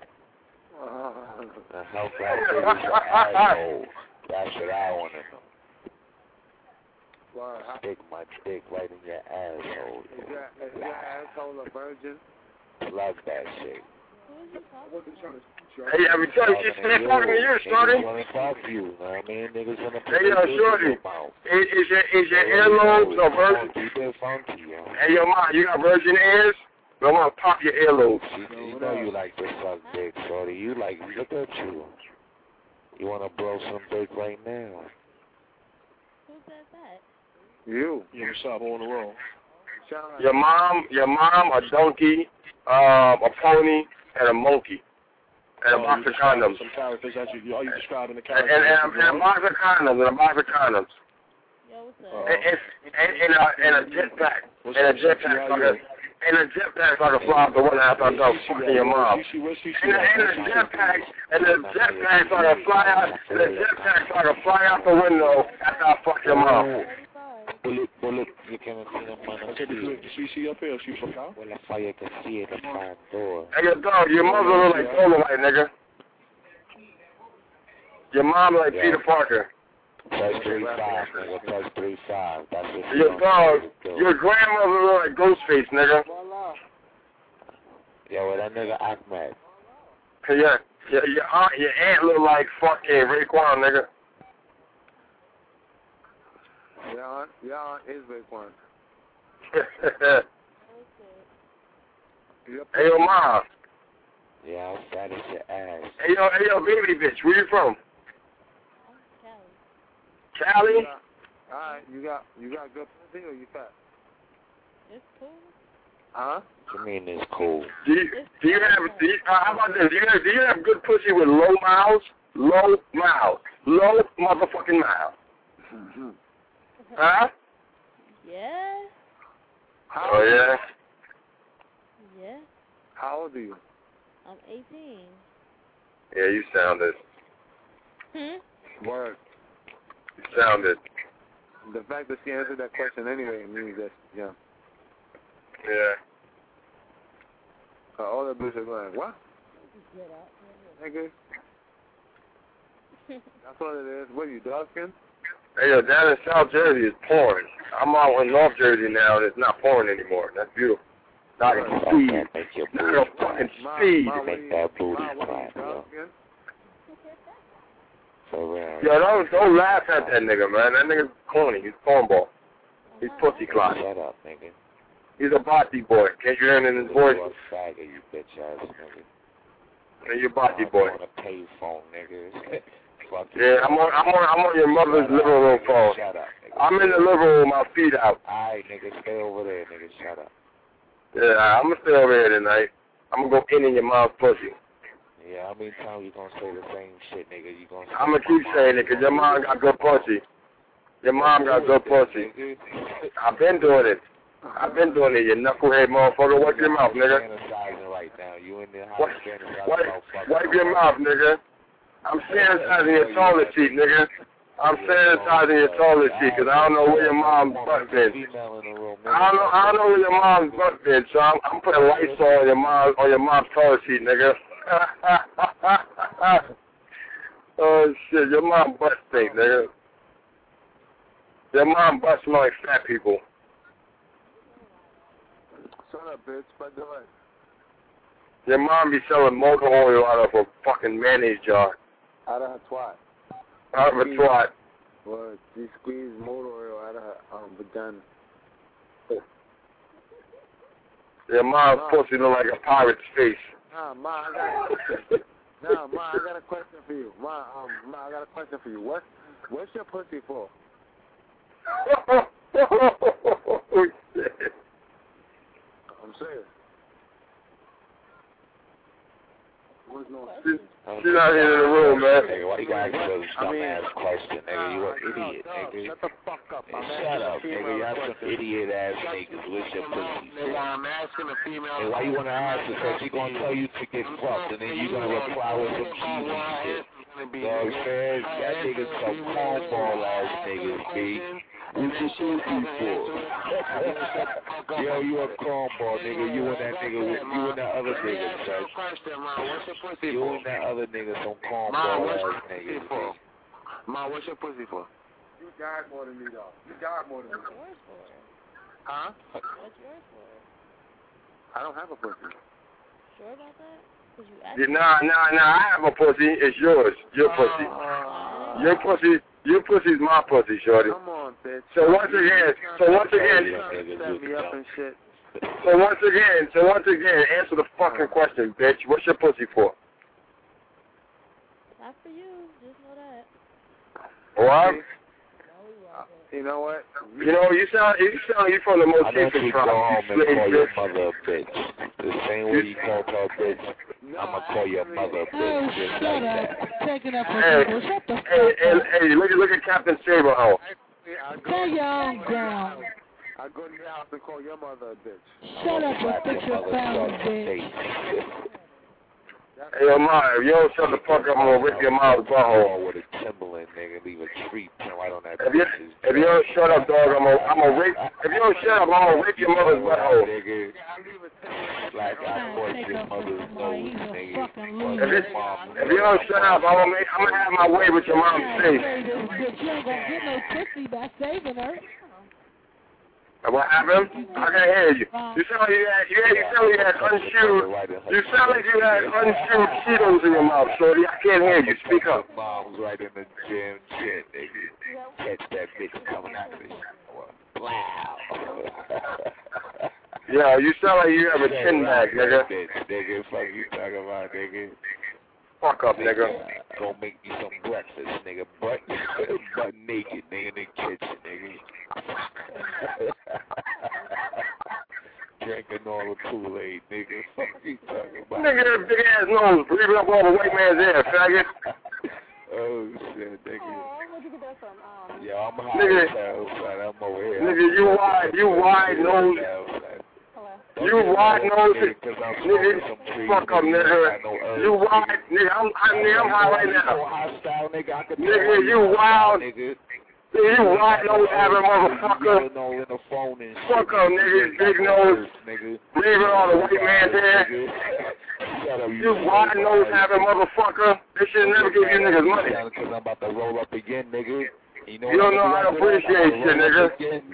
Uh, how fast is your asshole? That's what I want to know. Well, Stick my dick right in your asshole. Is your, is your asshole a virgin? Love that shit. Hey, every time she's still talking to you, shorty. Niggas wanna talk to you, know what I mean? Niggas wanna put hey, yo, shorty. Is, is your, is your earlobes a virgin? Keep it funky, yo. Hey, yo, Mom, you got virgin ears? I want to pop your earlobes. You, you know you like to suck dick, shorty. You like, look at you. You wanna blow some dick right now. Who said that? You. You stop on the roll. Your mom, your mom, a donkey, um, a pony, and a monkey, and a oh, box of condoms. Some characters that you, are you describing the And, characters? and, and, a, and a box of condoms, and a box of condoms. Yo, what's up? And, and, and, and, a, and a jetpack, and a jetpack, like a, and a jetpack so I can fly off the one half I'm done fucking your mom. And a, and a jetpack, and a jetpack so I can fly out, and a jetpack so I can fly out the window after I fuck your mom. Bullet, bullet, you can't see the man. Okay, but she, she up here, she from out? Well, that's why you can see it in the front door. Hey, your dog, your mother look like Dolomite, nigga. Your mom like yeah. Peter Parker. Plus three five, nigga. Plus three five. That's what your dog, your grandmother look like Ghostface, nigga. Yeah, well, that nigga Ahmed. Yeah, yeah, your aunt, your aunt look like fucking Raekwon, nigga. Your aunt, your aunt is Raekwon. Hey, yo, Mom. Yeah, I'm fat as your ass. Hey, yo, hey, yo, baby bitch, where you from? Cali? Cali? Alright, you got, you got good pussy or you fat? It's cool. Huh? What you mean it's cool? Do you, do you have, do you, uh, how about this, do you have, do you have good pussy with low mouths? Low mouth. Low motherfucking mouth. Mm-hmm. Huh? Yeah. How oh, yeah? Yeah. How old are you? I'm eighteen. Yeah, you sounded. Hmm? Word. You sounded. The fact that she answered that question anyway means that, yeah. Yeah. Uh, all the bitches are like, what? nigga. That's what it is. What are you, dark skin? Hey, yo, down in South Jersey is pouring. I'm out in North Jersey now, and it's not pouring anymore. That's beautiful. Not a speed. Not a fucking speed. Make that booty clap, yo. For real. Yo, don't, don't laugh at that nigga, man. That nigga's corny. He's cornball. He's pussy clock. Shut up, nigga. He's a bossy boy. Can't you hear it in his voice? You a faggot, you bitch ass nigga. And you're a bossy boy. I'm on a payphone, nigga. Fuck Yeah, I'm on, I'm on, I'm on your mother's living room phone. Shut up, nigga. I'm in the living room, my feet out. Alright, nigga, stay over there, nigga. Shut up. Yeah, I'm gonna stay over here tonight. I'm gonna go in in your mom's pussy. Yeah, how many times you gonna say the same shit, nigga? You gonna? I'm gonna keep saying it, cause your mom got good pussy. Your mom got good pussy. I've been doing it. I've been doing it, you knucklehead motherfucker. Wipe your mouth, nigga. Right now. You in there wipe, wipe, wipe your mouth, nigga. I'm sanitizing your toilet seat, nigga. I'm sanitizing your toilet seat, cause I don't know where your mom's butt been. I don't know. I don't know where your mom's butt been, so I'm, I'm putting Lysol on your mom on your mom's toilet seat, nigga. Oh shit, your mom butt stink, nigga. Your mom butt smell like fat people. Shut up, bitch. By the way. Your mom be selling motor oil out of a fucking mayonnaise jar. Out of her twat. Out of a twat. Well, she squeezed motor oil out of her um, vagina. Your mom's Nah. pussy look like a pirate's face. Nah, Ma, I got a question. Nah, Ma, I got a question for you. Ma, um, Ma, I got a question for you. What, what's your pussy for? Oh, shit. I'm serious. What's no She's, she's out here in the room, man. Nigga, why you gotta ask those dumbass question, nigga? You an idiot, nigga. Shut the fuck up. I'm Shut up, nigga. Y'all some idiot ass niggas. What's your pussy for? Nigga, I'm asking a female. And why you wanna ask her? Cause she gonna tell you to get fucked, and then you gonna reply with some cheesy shit. You know what I'm saying? That nigga's some cornball ass niggas, B. What's your pussy for? Yo, you a cornball, nigga. You and that nigga, with, you and that other nigga, son. What's your pussy You for? and that other nigga, some Ma, cornball what's ass your pussy niggas, for? B. Ma, what's your pussy for? You got more than me, though. You got more than me. What's yours for? Huh? What's yours for? I don't have a pussy. Sure about that? Cause you asked Yeah, nah, nah, nah. I have a pussy. It's yours. Your pussy. Uh, Your pussy. Your pussy's my pussy, shorty. Come on, bitch. So once again, so once again, Set me up and shit. so once again, so once again, answer the fucking question, bitch. What's your pussy for? Not for you. Just know that. What? You know what? You know, you sound, you sound, you from the most I know decent you go tribe. home You and call slave your bitch. mother a bitch. The same way you call her a bitch, I'ma call your mother a bitch just like that. Taking up for Hey, people. Shut the fuck hey, hey, up. hey, look at, look at Captain Saber, oh. Tell your own ground. I go to your house and call your mother a bitch. Shut up and fix your phone, bitch. Hey, yo, Ma, if you don't shut the fuck up, I'm gonna rip your mom's butthole. With a Timberland, nigga, leave a tree print right on that If you, bitch's if you don't shut up, dog, I'm gonna, I'm gonna rip, if you don't shut up, I'm gonna rip your mother's butthole. Nigga, like I forced your mother's nose, nigga. If, it, if you don't shut up, I'm gonna make, I'm gonna have my way with your mom's face. Bitch, you ain't gonna get no pussy by saving her. What happened? I can't hear you. You sound like you had, you, had, you sound like you had unshoed, you sound like you had unshoed Cheetos in your mouth, shorty. I can't hear you. Speak up. Mom's right in the gym, shit, nigga. Catch that bitch coming out of the shower. Wow. Yeah, you sound like you have a chin bag, nigga. Bitch, nigga, fuck you talking about, nigga. Fuck up, nigga. Go make you some breakfast, nigga. Butt, butt naked, nigga, in the kitchen, nigga. Drinking all the Kool-Aid, nigga. Fuck you talking about? Nigga, that big ass nose breathing up all the white man's air, faggot. Oh shit, nigga. Oh, where'd you get that from? Um, Yeah, I'm high Nigga. as hell, son. I'm over here. Nigga, you wide, you wide nose. You wide nose. Nigga, fuck up, nigga. You wide, nigga. I'm, I'm, nigga, I'm high right now. Nigga, you wild. You white nose having motherfucker. Fuck up, nigga. Big nose. Leaving all the white man's hair. You white nose having motherfucker. They should never give you niggas money. Because I'm about to roll up again, nigga. You, know you don't know how to appreciate shit, nigga.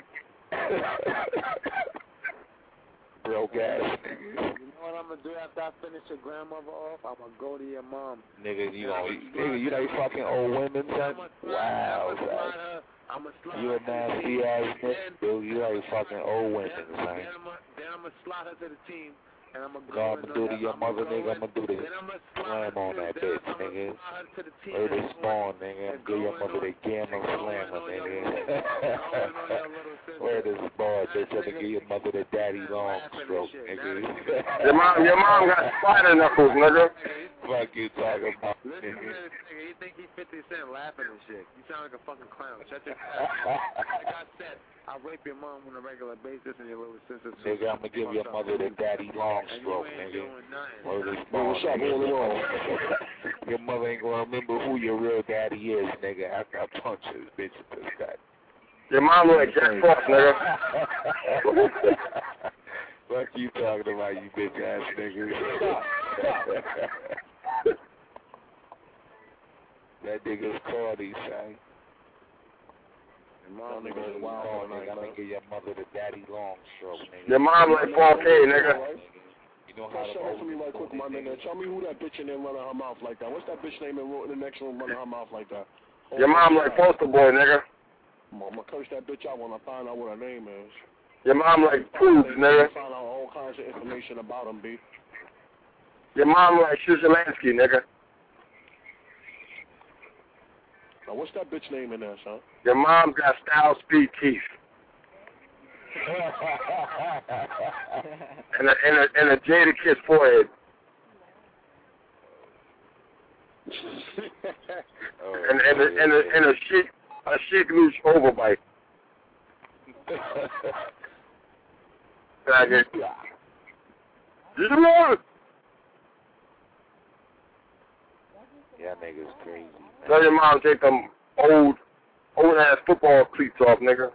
Broke ass nigga. You know what I'm gonna do after I finish your grandmother off? I'm gonna go to your mom. Nigga, you know, nigga, you like fucking old women, son? Wow, son. You a nasty ass nigga, dude. You like fucking old women, son. Then I'm gonna slide her to the team. And I'm You know I'm gonna do to your mother, nigga. I'm gonna do this. Slam on that bitch, nigga. Where this spawn, nigga. I'm give your mother the gamma slammer, nigga. Where this ball, bitch. I'm gonna give your mother the daddy long stroke, nigga. Your mom, your mom got spider knuckles, nigga. Fuck you talking about, Listen nigga. to this nigga. He think he fifty cent laughing and shit. You sound like a fucking clown. Shut your Like I said, I rape your mom on a regular basis and your little sister. Nigga, I'm gonna give your mother the daddy long stroke, nigga. Where this ball, What's up, nigga. what's up? Your mother ain't gonna remember who your real daddy is, nigga, after I punch this bitch in the gut. Your mom look like Jack Frost, nigga. Fuck you talking about, you bitch ass nigga. That nigga's Cardi, son. Your mom nigga is wild all night, I'm gonna give your mother the daddy long stroke, nigga. Your mom like four K, nigga. You know how to Shut up for me right quick, my nigga. Tell me who that bitch in there running her mouth like that. What's that bitch name in the next room running her mouth like that? Your mom like poster boy, nigga. I'm gonna curse that bitch out when I find out what her name is. Your mom like Pools, nigga. Find out all kinds of information about him, B. Your mom like Shushansky, nigga. Now, what's that bitch name in there, son? Your mom's got style speed teeth. and a and a and a Jada Kiss forehead. oh, and and a, and a and a shit a shit loose overbite. Faggot. You want? Yeah, nigga's crazy. Tell your mom to take them old old ass football cleats off, nigga.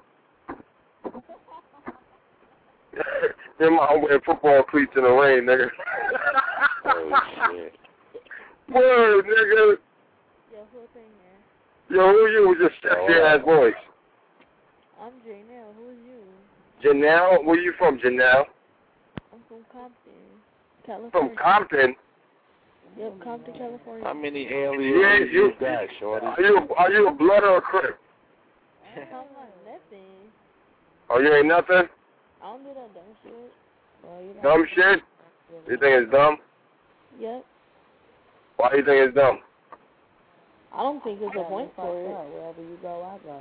Your mom wearing football cleats in the rain, nigga. Oh shit. Word, nigga. Yo, who up in there? Yo, who you with your sexy ass voice? I'm Janelle. Who is you? Janelle? Where you from, Janelle? I'm from Compton, California. From Compton? Yep, Compton, California. How many aliens Yeah, you, you got, shorty? Are you are you a blood or a crip? I'm like nothing. Oh, you ain't nothing? I don't do that dumb shit. Well, you know. Dumb shit? You think it's dumb? Yep. Why do you think it's dumb? I don't think there's a point for it. Wherever you go, I go.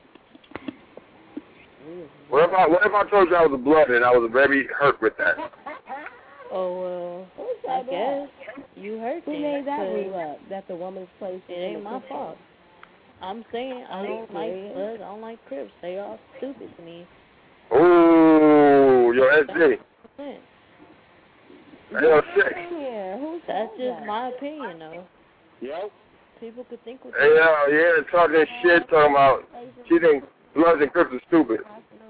What if I what if I told you I was a blood and I was very hurt with that? Oh, uh, I guess you hurt Who me. made that Cause rule up? That the woman's place it ain't my fault. I'm saying I don't like blood. I don't like Crips. They all stupid to me. Ooh, yo, S J. Yo, six. Yeah, who's That's just my opinion, though. Yo. People could think what Hey, yo, yeah, talking shit, talking about she thinks Bloods and Crips are stupid.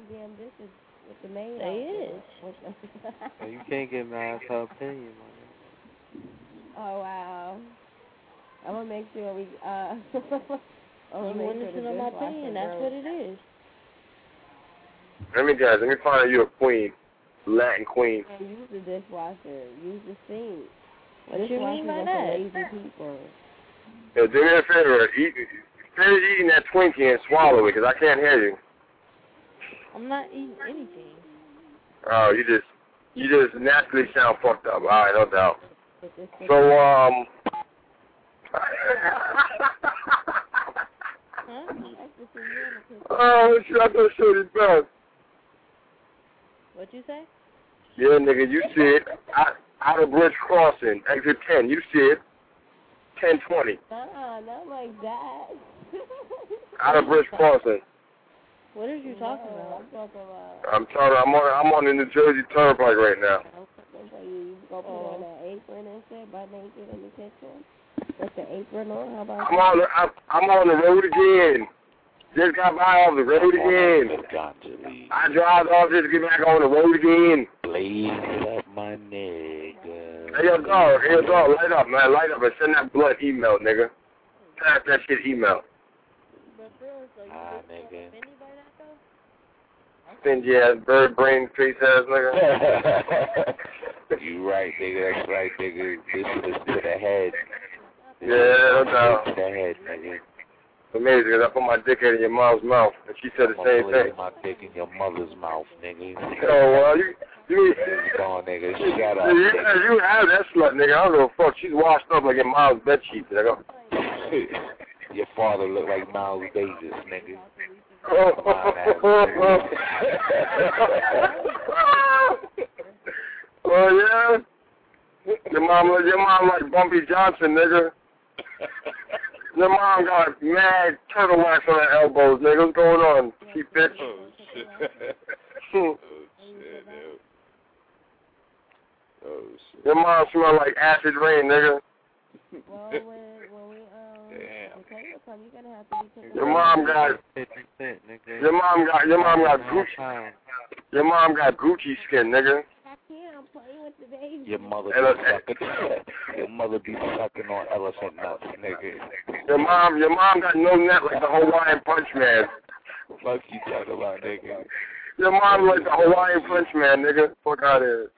they is. You can't get mad at her opinion, man. Oh, wow. I'm going to make sure we, uh... You wanted to know my opinion, that's what it is. Let me guys, let me find out you a queen. Latin queen. Use the dishwasher. Use the sink. What you mean by that? Lazy people. Yo, do me a favor, eat, finish eating that Twinkie and swallow it, because I can't hear you. I'm not eating anything. Oh, you just, you just naturally sound fucked up. All right, no doubt. So, um... oh, shit, I thought shit is bad. What'd you say? Yeah, nigga, you see it. Out, out of Bridge Crossing, exit ten. You see it. ten twenty. Uh-uh, not like that. Out of Bridge Crossing. What are you talking about? I'm talking about... I'm talking. I'm on. I'm on the New Jersey Turnpike right now. You go put on that apron and shit, butt naked in the kitchen. With the apron on, how about I'm on. The, I'm, I'm on the road again. Just got by off the road again. I drive off just to get back on the road again. Blaze up my nigga. Hey, yo, dog. Hey, yo, dog. Light up, man. Light up and send that blood email, nigga. Type that shit email. Ah, nigga. Stingy ass, bird brain, face ass nigga. You right, nigga. That's right, nigga. This is to the head. This yeah, no doubt. To the head, nigga. Amazing, because I put my dick in your mom's mouth, and she said the same thing. My dick in your mother's mouth, nigga. Oh, well, you... You, on, nigga. Shut up, you, nigga. You have that slut, nigga. I don't give a fuck. She's washed up like your mom's bed sheets, nigga. Your father look like Miles Davis, nigga. Oh, oh yeah? Your mom, your mom like Bumpy Johnson, nigga. Your mom got mad turtle wax on her elbows, nigga. What's going on? She bitch. Oh, shit. oh, shit, dude. Oh, shit. Your mom smell like acid rain, nigga. Well, when, when we, um, Damn. okay, so you're gonna have to be Your mom got, your mom got, your mom got Gucci, your mom got Gucci skin, nigga. I can't play with the baby. Your mother and, be sucking, your mother be sucking on elephant nuts, nigga. Your mom, your mom got no net like the Hawaiian Punch Man. Fuck you talking about, nigga. Your mom like the Hawaiian Punch Man, nigga. Fuck out of here.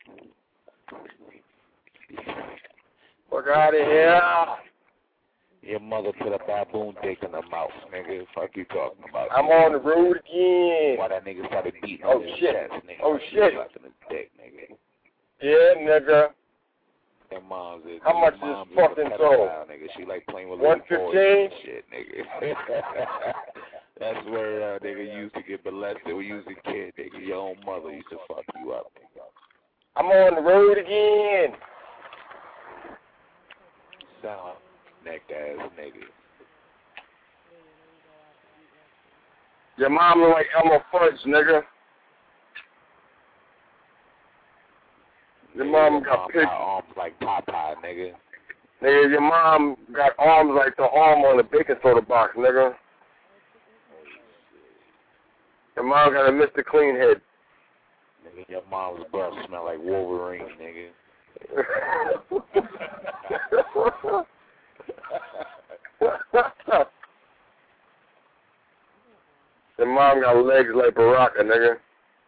Fuck out of here. Your mother put a baboon dick in her mouth, nigga. Fuck you talking about? I'm on the road again. Why that nigga started beating oh, on his shit. chest, nigga? Oh shit. Sucking his dick, nigga. Yeah, nigga. Your mom's is. How much mom's is fucking sold? Nigga, she like playing with One little boys and fifteen. shit, nigga. That's where uh, nigga used to get molested. We used a kid, nigga. Your own mother used to fuck you up, nigga. I'm on the road again. Sound neck ass nigga. Your mom look like Elmer Fudge, nigga. Your mom got pig arms like Popeye, nigga. Nigga, your mom got arms like the arm on the baking soda box, nigga. Your mom got a Mister Clean Head. Nigga, your mom's breath smell like Wolverine, nigga. Your mom got legs like Baraka, nigga.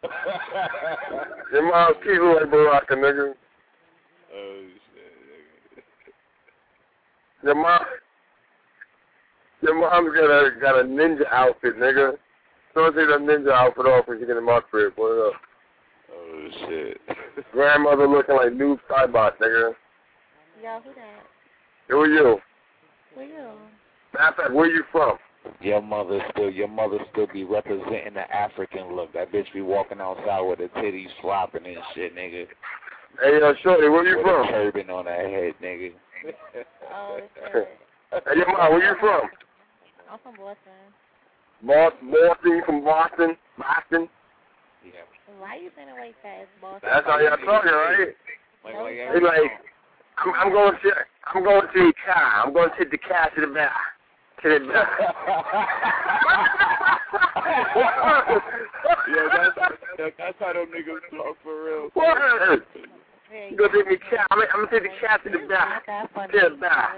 Your mom's teeth look like Baraka, nigga. Oh, shit, nigga. Your mom, your mom's got a, got a ninja outfit, nigga. Don't take that ninja outfit off when you get in my crib. What up? Oh, shit. Grandmother looking like Noob Skybot, nigga. Yo, who that? Who are you? Who you? Matter of fact, where you from? Your mother still, your mother still be representing the African look. That bitch be walking outside with her titties flopping and shit, nigga. Hey, yo, shorty, where you with from? A turban on her head, nigga. Oh, shit. Hey, your mom, where you from? I'm from Boston. Boston, Boston, you from Boston? Boston? Yeah. Why you saying it like that? It's Boston. That's how y'all talking, right? Like, like, they like, I'm, I'm going to, I'm going to the car. I'm going to take the car to the bar. To the bar. Yo, that's, that's how them niggas talk for real. What? You gonna take me car? I'm, I'm gonna take the car to the bar. To the bar.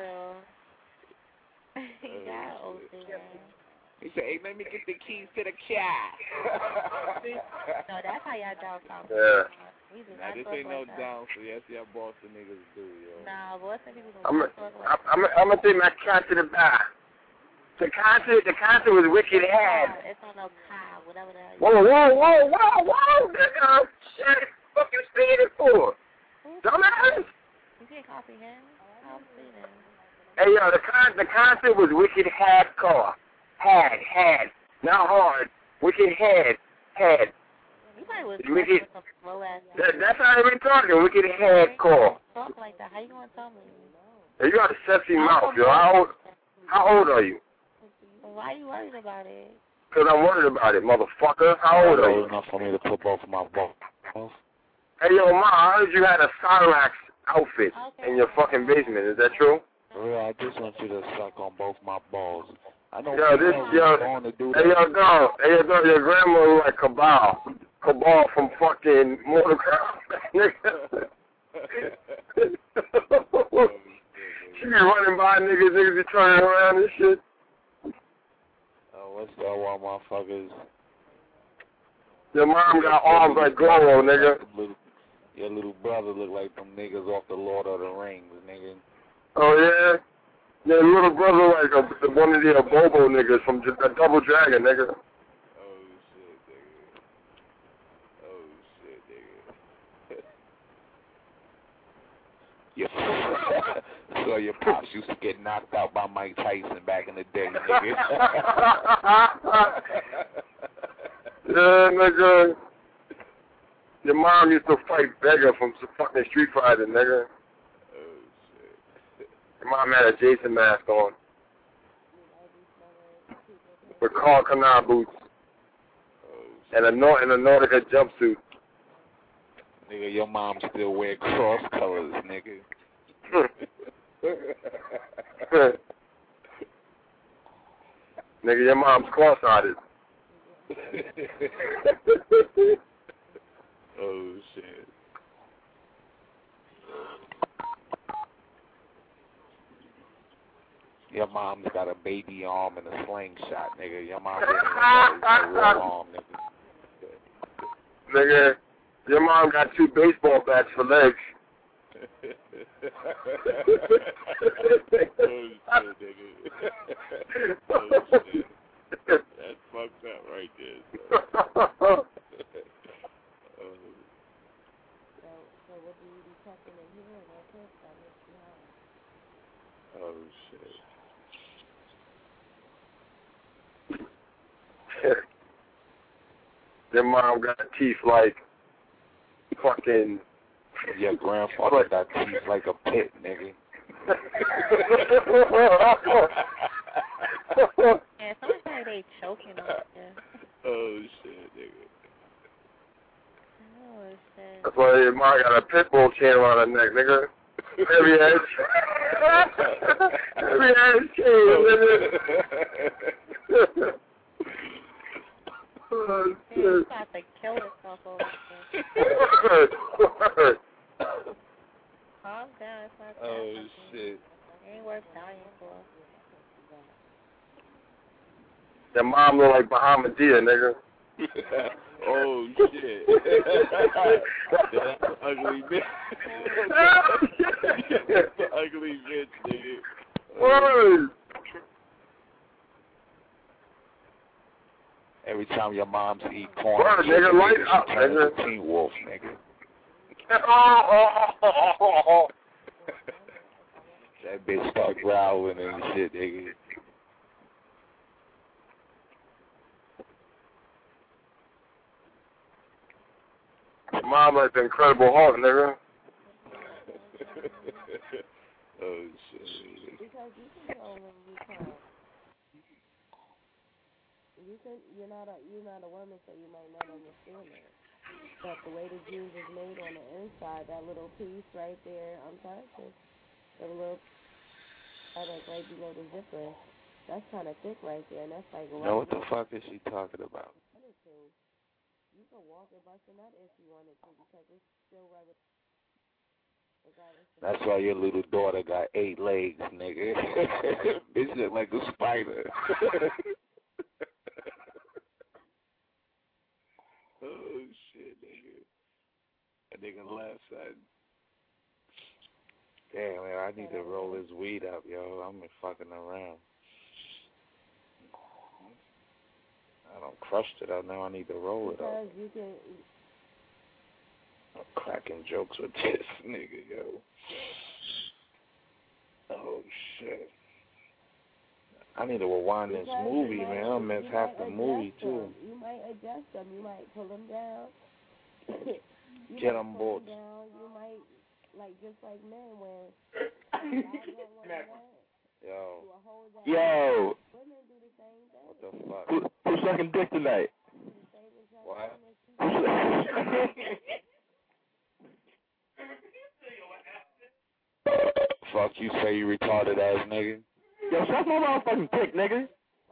He said, hey, let me get the keys to the car. No, that's how y'all down south. Yeah. We do Nah, not this talk ain't no like that. down, so yes, yeah, Boston niggas do, yo. Nah, Boston people don't I'm talk like I'm, that. I'm, I'm gonna take my car to the bar. The concert, the concert was wicked ass. It's on no car, whatever the hell. Whoa, whoa, whoa, whoa, whoa, nigga. Shit, fuck you saying it for? Dumbass. You can't comprehend. I'm saying it. Hey, yo, the con the concert was wicked hardcore. Had, had, not hard. Wicked had, had. You probably was Wicked. some slow ass. That, that's how they been talking. Wicked hardcore. Talk like that. How you gonna tell me? Hey, you got a sexy mouth, yo. How old, how old are you? Why are you worried about it? Because I'm worried about it, motherfucker. How old are you? Enough for me to put both of my balls. Hey, yo, Ma, I heard you had a Cyrax outfit Okay. in your fucking basement. Is that true? For real, I just want you to suck on both my balls. I know yo, this, yo, going to do hey, yo, dog, hey, yo, dog, your grandma look like Cabal. Cabal from fucking Mortal Kombat. She be running by niggas, niggas be turning around and shit. Oh, what's that one, motherfuckers? Your mom got arms like Goro, nigga. Little, your little brother look like them niggas off the Lord of the Rings, nigga. Oh, yeah? Your little brother like a, one of the Bobo niggas from the Double Dragon, nigga. Oh, shit, nigga. Oh, shit, nigga. Yeah. So your pops used to get knocked out by Mike Tyson back in the day, nigga. Yeah, nigga. Your mom used to fight Vega from some fucking Street Fighter, nigga. Oh, shit. Your mom had a Jason mask on. With Carl Canal boots. Oh, and a, Nor- and a Nautica jumpsuit. Nigga, your mom still wear cross colors, nigga. Nigga, your mom's cross-eyed. Oh, shit. Your mom's got a baby arm and a slingshot, nigga. Your mom didn't even got a real arm, nigga. Nigga, your mom got two baseball bats for legs. Oh, shit, nigga. Oh, shit. That's fucked up right there. So. So, so what do you be tucking in here and that clip that makes you high? Oh, shit. Your mom got teeth like fucking... Your grandfather got teeth like a pit, nigga. Yeah, sometimes they choking on it. Oh, shit, nigga. Oh, shit. That's why your mom got a pit bull chain around her neck, nigga. Heavy ass. Heavy ass chain, nigga. Oh, shit. She's about to kill herself over there. Calm down. It's not Oh, that shit. It ain't worth dying for. Your mom look like Bahamadia, nigga. Oh, shit. That's an ugly bitch. That's an ugly bitch, nigga. Oh. Every time your mom's eat corn, Word, nigga, light up, she turns nigga. to Teen Wolf, nigga. That bitch start growling and shit, nigga. Your mom like the Incredible Hulk, nigga. Oh, shit. Because you can go when you come. You can, you're not a you're not a woman, so you might not understand it. But the way the jeans is made on the inside, that little piece right there, I'm sorry, the little, I like right below the zipper, that's kind of thick right there, and that's like. Know what the fuck is she talking about? You can walk and bust a nut if you wanted to, because it's still right with. That's why your little daughter got eight legs, nigga. Bitch look like a spider. Oh, shit, nigga. That nigga left side. Damn, man, I need to roll this weed up, yo. I'm fucking around. I don't crushed it up now. I need to roll it up. Because you can. I'm cracking jokes with this nigga, yo. Oh, shit. I need to rewind this Because movie, might, man. I'll miss half the movie, them. too. You might adjust them. You might pull them down. you Get might them pull both. them down. You might, like, just like men, when guys don't want to Yo. Yo. Women do the same thing. What the fuck? Who, who's sucking dick tonight? What? Fuck you, say you retarded ass nigga. Yo, suck my motherfucking dick, nigga.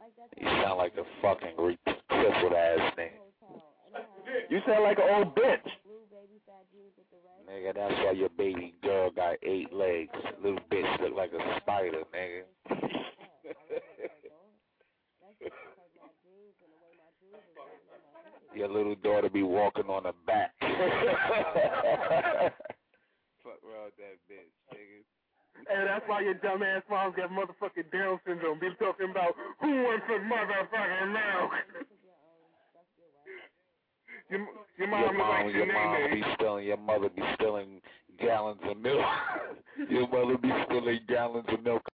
sound like a fucking crippled ass nigga. You sound like an old bitch. Nigga, that's why your baby girl got eight legs. Little bitch look like a spider, nigga. Your little daughter be walking on her back. Fuck around that bitch, nigga. And that's why your dumb ass moms got motherfucking Down syndrome. Be talking about who wants some motherfucking milk. Your, your mom, your mom, like your your mom name, be stealing, your mother be stealing gallons of milk. Your mother be stealing gallons of milk